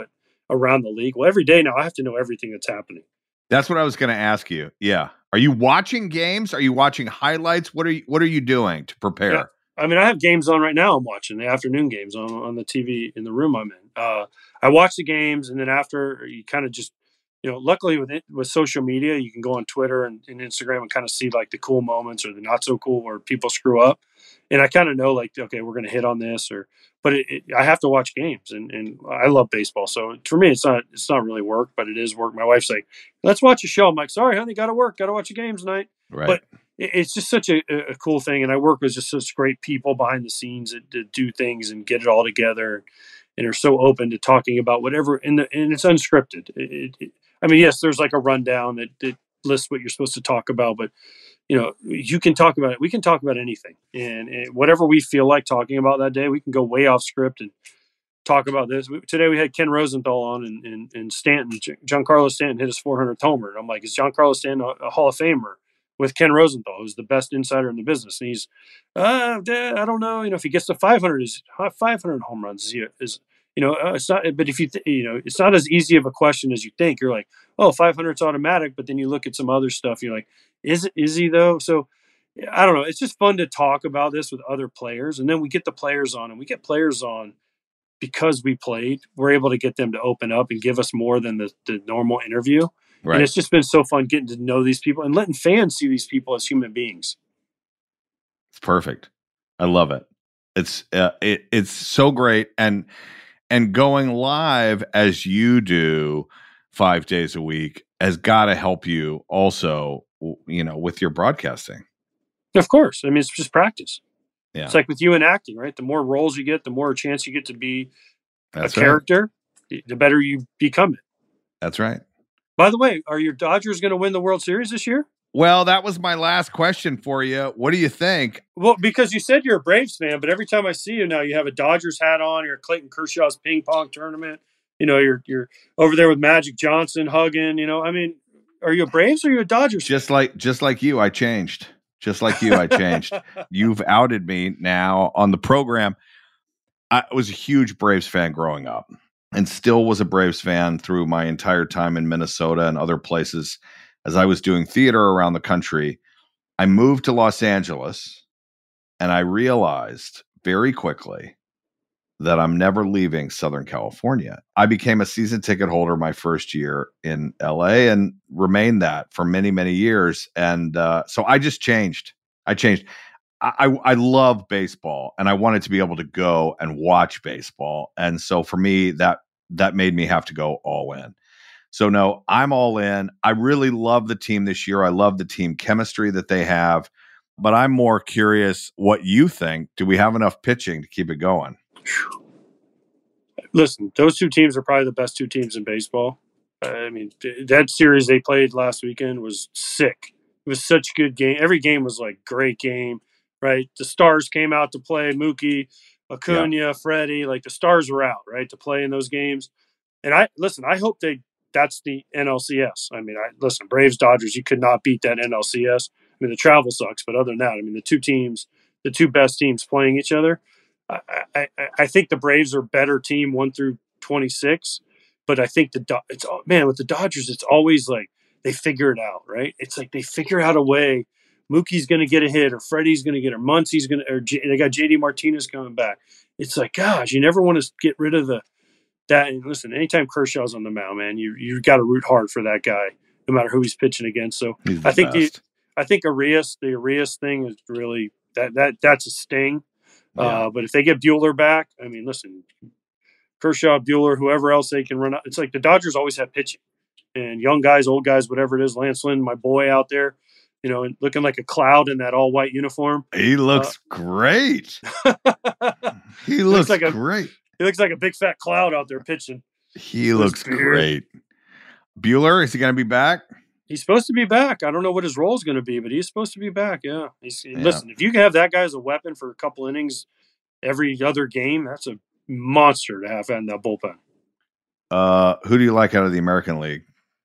around the league. Well, every day now I have to know everything that's happening. That's what I was going to ask you. Yeah. Are you watching games? Are you watching highlights? What are you, what are you doing to prepare? Yeah. I mean, I have games on right now. I'm watching the afternoon games on, on the T V in the room I'm in. Uh, I watch the games, and then after you kind of just, you know, luckily with it, with social media, you can go on Twitter and, and Instagram and kind of see like the cool moments or the not so cool where people screw up. And I kind of know like, okay, we're going to hit on this or, but it, it, I have to watch games and, and I love baseball. So for me, it's not, it's not really work, but it is work. My wife's like, let's watch a show. I'm like, sorry, honey, got to work. Got to watch the games tonight. Right. But it, it's just such a, a cool thing. And I work with just such great people behind the scenes that, that do things and get it all together and are so open to talking about whatever. And, the, and it's unscripted. It, it, I mean, yes, there's like a rundown that, that lists what you're supposed to talk about, but you know, you can talk about it. We can talk about anything and, and whatever we feel like talking about that day, we can go way off script and talk about this. We, today we had Ken Rosenthal on and, and, and Stanton, Giancarlo Stanton hit his four hundredth homer. And I'm like, is Giancarlo Stanton a, a Hall of Famer with Ken Rosenthal, who's the best insider in the business? And he's, uh, I don't know, you know, if he gets to five hundred, is five hundred home runs is, he, is you know, uh, it's not, but if you, th- you know, it's not as easy of a question as you think. You're like, oh, five hundred is automatic. But then you look at some other stuff. You're like, is it, is he though? So I don't know. It's just fun to talk about this with other players. And then we get the players on and we get players on because we played. We're able to get them to open up and give us more than the, the normal interview. Right. And it's just been so fun getting to know these people and letting fans see these people as human beings. It's perfect. I love it. It's, uh, it, it's so great. And, And going live as you do five days a week has got to help you also, you know, with your broadcasting. Of course. I mean, it's just practice. Yeah. It's like with you in acting, right? The more roles you get, the more chance you get to be That's a right. character, the better you become it. That's right. By the way, are your Dodgers going to win the World Series this year? Well, that was my last question for you. What do you think? Well, because you said you're a Braves fan, but every time I see you now, you have a Dodgers hat on. You're at Clayton Kershaw's ping pong tournament. You know, you're you're over there with Magic Johnson hugging. You know, I mean, are you a Braves or are you a Dodgers fan? Just like just like you, I changed. Just like you, I changed. You've outed me now on the program. I was a huge Braves fan growing up, and still was a Braves fan through my entire time in Minnesota and other places. As I was doing theater around the country, I moved to Los Angeles, and I realized very quickly that I'm never leaving Southern California. I became a season ticket holder my first year in L A and remained that for many, many years. And uh, so I just changed. I changed. I, I, I love baseball, and I wanted to be able to go and watch baseball. And so for me, that that made me have to go all in. So no, I'm all in. I really love the team this year. I love the team chemistry that they have, but I'm more curious what you think. Do we have enough pitching to keep it going? Listen, those two teams are probably the best two teams in baseball. I mean, that series they played last weekend was sick. It was such a good game. Every game was like great game, right? The stars came out to play. Mookie, Acuna, yeah. Freddie, like the stars were out, right, to play in those games. And I listen, I hope they that's the N L C S. I mean, I listen, Braves, Dodgers, you could not beat that N L C S. I mean, the travel sucks, but other than that, I mean, the two teams, the two best teams playing each other. I, I, I think the Braves are a better team one through twenty-six, but I think the it's man with the Dodgers, it's always like they figure it out, right? It's like they figure out a way. Mookie's going to get a hit, or Freddie's going to get, or Muncie's going to, or J, they got J D Martinez coming back. It's like, gosh, you never want to get rid of the that. And listen, anytime Kershaw's on the mound, man, you you got to root hard for that guy, no matter who he's pitching against. So I think the, I think Arias, the Arias thing is really that that that's a sting. Yeah. Uh, but if they get Buehler back, I mean, listen, Kershaw, Buehler, whoever else they can run out. It's like the Dodgers always have pitching, and young guys, old guys, whatever it is. Lance Lynn, my boy out there, you know, looking like a cloud in that all white uniform. He looks uh, great. he looks, looks like a, great. He looks like a big fat cloud out there pitching. He looks great. Buehler, is he going to be back? He's supposed to be back. I don't know what his role is going to be, but he's supposed to be back. Yeah. He's, yeah. Listen, if you can have that guy as a weapon for a couple innings every other game, that's a monster to have in that bullpen. Uh, who do you like out of the American League?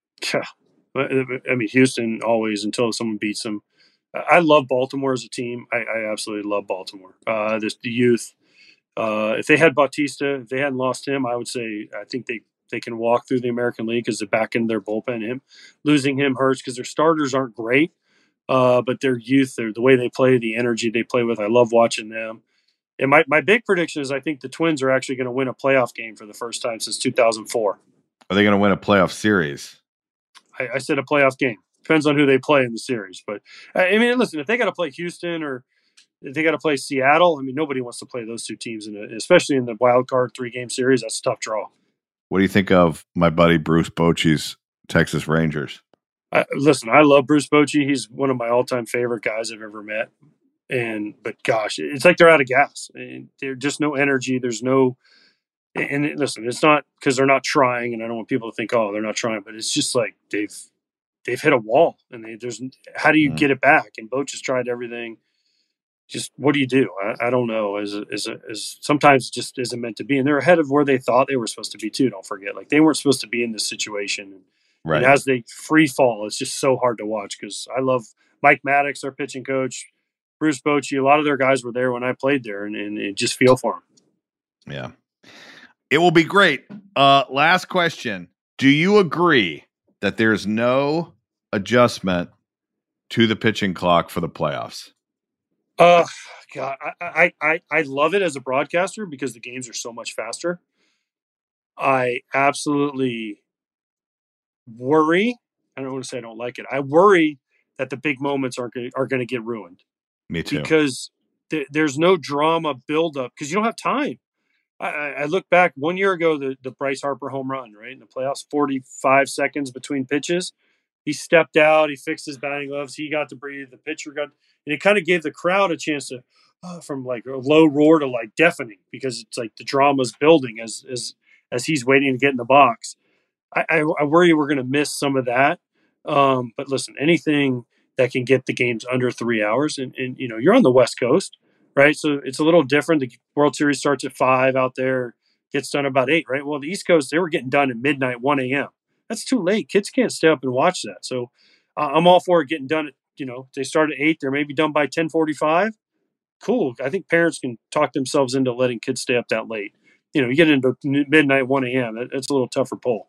I mean, Houston always until someone beats them. I love Baltimore as a team. I, I absolutely love Baltimore. Uh, this, the youth. Uh, if they had Bautista, if they hadn't lost him, I would say I think they they can walk through the American League because they're back in their bullpen. Him losing him hurts because their starters aren't great, uh, but their youth, their, the way they play, the energy they play with, I love watching them. And my, my big prediction is I think the Twins are actually going to win a playoff game for the first time since two thousand four. Are they going to win a playoff series? I, I said a playoff game. Depends on who they play in the series. But, I mean, listen, if they got to play Houston or if they got to play Seattle, I mean, nobody wants to play those two teams, in a, especially in the wild card three-game series. That's a tough draw. What do you think of my buddy Bruce Bochy's Texas Rangers? I, listen, I love Bruce Bochy. He's one of my all-time favorite guys I've ever met. And but gosh, it's like they're out of gas. And there's just no energy. There's no – and listen, it's not because they're not trying, and I don't want people to think, oh, they're not trying, but it's just like they've they've hit a wall. And they, there's – how do you mm. get it back? And Boch has tried everything. Just what do you do? I, I don't know. As as as sometimes it just isn't meant to be, and they're ahead of where they thought they were supposed to be too. Don't forget, like they weren't supposed to be in this situation. Right. And as they free fall, it's just so hard to watch because I love Mike Maddox, their pitching coach, Bruce Bochy. A lot of their guys were there when I played there, and, and, and just feel for them. Yeah, it will be great. Uh, last question: do you agree that there's no adjustment to the pitching clock for the playoffs? Uh, God, I, I, I love it as a broadcaster because the games are so much faster. I absolutely worry. I don't want to say I don't like it. I worry that the big moments are going are going to get ruined. Me too. Because th- there's no drama buildup because you don't have time. I, I look back one year ago, the, the Bryce Harper home run, right in the playoffs, forty-five seconds between pitches. He stepped out. He fixed his batting gloves. He got to breathe. The pitcher got, and it kind of gave the crowd a chance to, uh, from like a low roar to like deafening because it's like the drama's building as as as he's waiting to get in the box. I, I, I worry we're going to miss some of that. Um, but listen, anything that can get the games under three hours, and, and you know you're on the West Coast, right? So it's a little different. The World Series starts at five out there, gets done about eight, right? Well, the East Coast they were getting done at midnight, one a.m. That's too late. Kids can't stay up and watch that. So uh, I'm all for it getting done at, you know, they start at eight. They're maybe done by ten forty-five. Cool. I think parents can talk themselves into letting kids stay up that late. You know, you get into midnight, one a.m. That, that's a little tougher pull.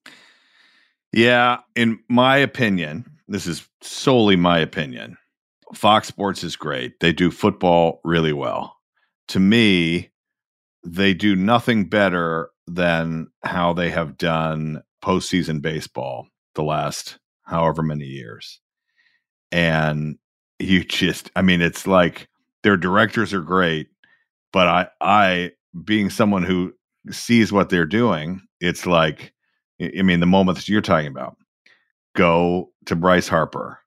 Yeah. In my opinion, this is solely my opinion. Fox Sports is great. They do football really well. To me, they do nothing better than how they have done postseason baseball the last however many years. And you just, I mean, it's like their directors are great, but I, I, being someone who sees what they're doing, it's like, I mean, the moment that you're talking about, go to Bryce Harper,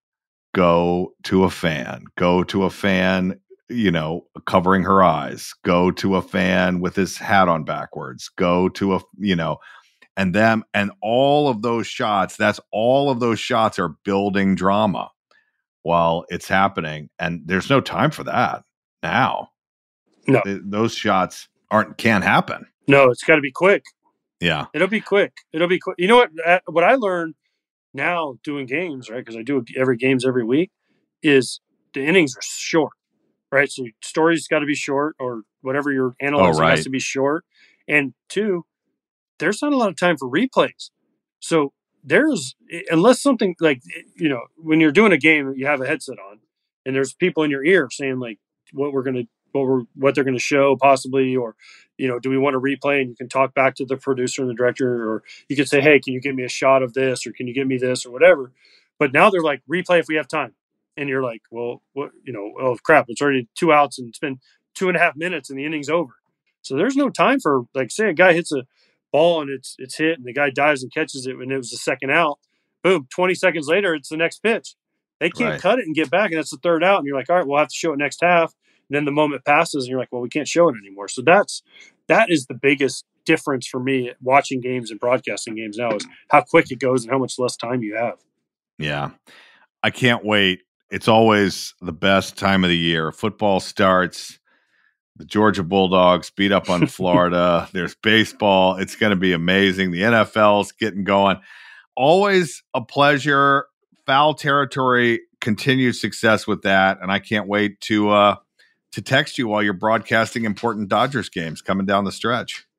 go to a fan, go to a fan, you know, covering her eyes, go to a fan with his hat on backwards, go to a, you know, and them, and all of those shots, that's all of those shots are building drama while it's happening. And there's no time for that now. No, Th- those shots aren't, can't happen. No, it's got to be quick. Yeah. It'll be quick. It'll be quick. You know what, uh, what I learned now doing games, right? Cause I do every games every week is the innings are short, right? So stories got to be short or whatever you're analyzing oh, right. has to be short. And two, there's not a lot of time for replays. So there's, unless something like, you know, when you're doing a game, you have a headset on and there's people in your ear saying like what we're going to, what we're, what they're going to show possibly, or, you know, do we want to replay? And you can talk back to the producer and the director, or you can say, hey, can you give me a shot of this? Or can you give me this or whatever? But now they're like replay if we have time. And you're like, well, what, you know, oh crap, it's already two outs and it's been two and a half minutes and the inning's over. So there's no time for, like, say a guy hits a ball and it's it's hit and the guy dives and catches it and it was the second out. Boom, twenty seconds later, it's the next pitch. They can't right. cut it and get back, and that's the third out. And you're like, all right, we'll have to show it next half. And then the moment passes and you're like, well, we can't show it anymore. So that's that is the biggest difference for me watching games and broadcasting games now is how quick it goes and how much less time you have. Yeah. I can't wait. It's always the best time of the year. Football starts. The Georgia Bulldogs beat up on Florida. There's baseball. It's going to be amazing. The N F L's getting going. Always a pleasure. Foul Territory, continued success with that. And I can't wait to uh, to text you while you're broadcasting important Dodgers games coming down the stretch.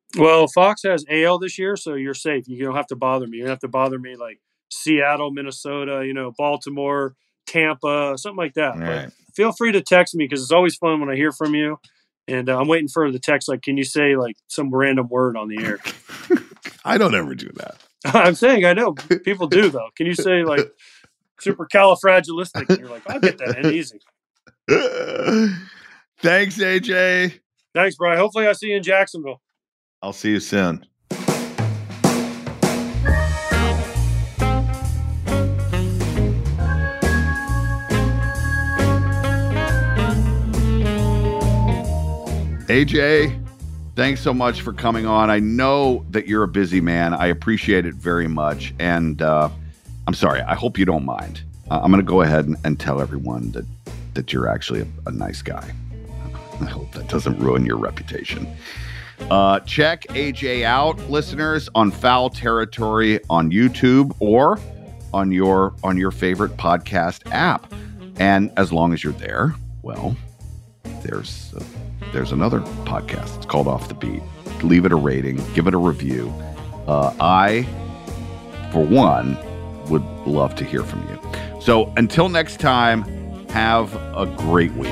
Well, Fox has A L this year, so you're safe. You don't have to bother me. You don't have to bother me like Seattle, Minnesota, you know, Baltimore, Tampa, something like that. All but right. Feel free to text me because it's always fun when I hear from you. And uh, I'm waiting for the text. Like, can you say like some random word on the air? I don't ever do that. I'm saying I know people do though. Can you say like supercalifragilistic? And you're like, I'll get that in easy. Thanks, A J. Thanks, Brian. Hopefully I see you in Jacksonville. I'll see you soon. A J, thanks so much for coming on. I know that you're a busy man. I appreciate it very much. And uh, I'm sorry. I hope you don't mind. Uh, I'm going to go ahead and, and tell everyone that, that you're actually a, a nice guy. I hope that doesn't ruin your reputation. Uh, check A J out, listeners, on Foul Territory on YouTube or on your on your favorite podcast app. And as long as you're there, well, there's a, there's another podcast. It's called Off the Beat. Leave it a rating, give it a review. Uh, I, for one, would love to hear from you. So until next time, have a great week.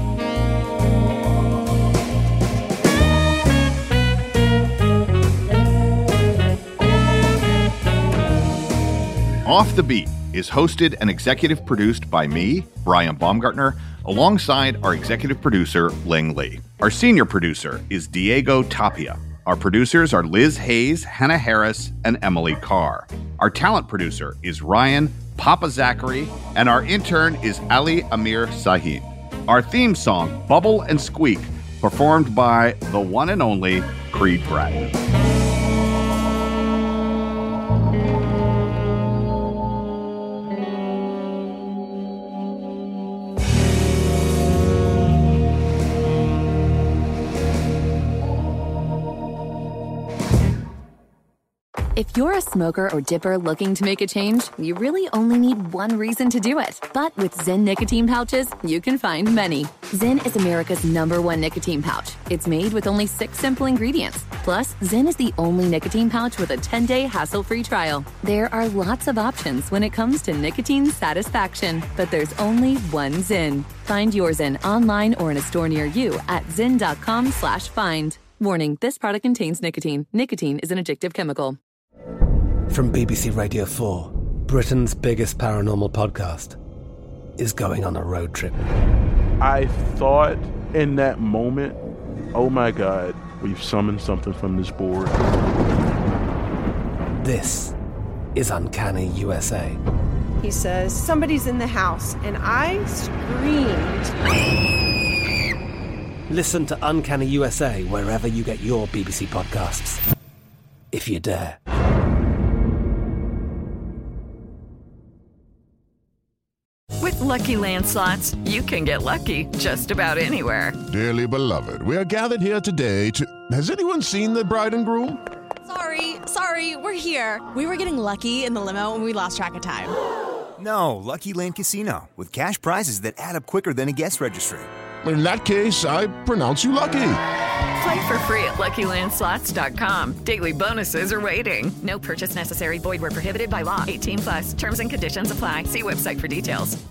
Off the Beat is hosted and executive produced by me, Brian Baumgartner, alongside our executive producer, Ling Lee. Our senior producer is Diego Tapia. Our producers are Liz Hayes, Hannah Harris, and Emily Carr. Our talent producer is Ryan Papa Zachary, and our intern is Ali Amir Sahin. Our theme song, Bubble and Squeak, performed by the one and only Creed Bratton. If you're a smoker or dipper looking to make a change, you really only need one reason to do it. But with Zyn nicotine pouches, you can find many. Zyn is America's number one nicotine pouch. It's made with only six simple ingredients. Plus, Zyn is the only nicotine pouch with a ten-day hassle-free trial. There are lots of options when it comes to nicotine satisfaction, but there's only one Zyn. Find your Zyn online or in a store near you at zyn.com slash find. Warning, this product contains nicotine. Nicotine is an addictive chemical. From B B C Radio four, Britain's biggest paranormal podcast is going on a road trip. I thought in that moment, oh my God, we've summoned something from this board. This is Uncanny U S A. He says, somebody's in the house, and I screamed. Listen to Uncanny U S A wherever you get your B B C podcasts, if you dare. With Lucky Land Slots, you can get lucky just about anywhere. Dearly beloved, we are gathered here today to... Has anyone seen the bride and groom? Sorry, sorry, we're here. We were getting lucky in the limo and we lost track of time. No, Lucky Land Casino, with cash prizes that add up quicker than a guest registry. In that case, I pronounce you lucky. Play for free at lucky land slots dot com. Daily bonuses are waiting. No purchase necessary. Void where prohibited by law. eighteen plus. Terms and conditions apply. See website for details.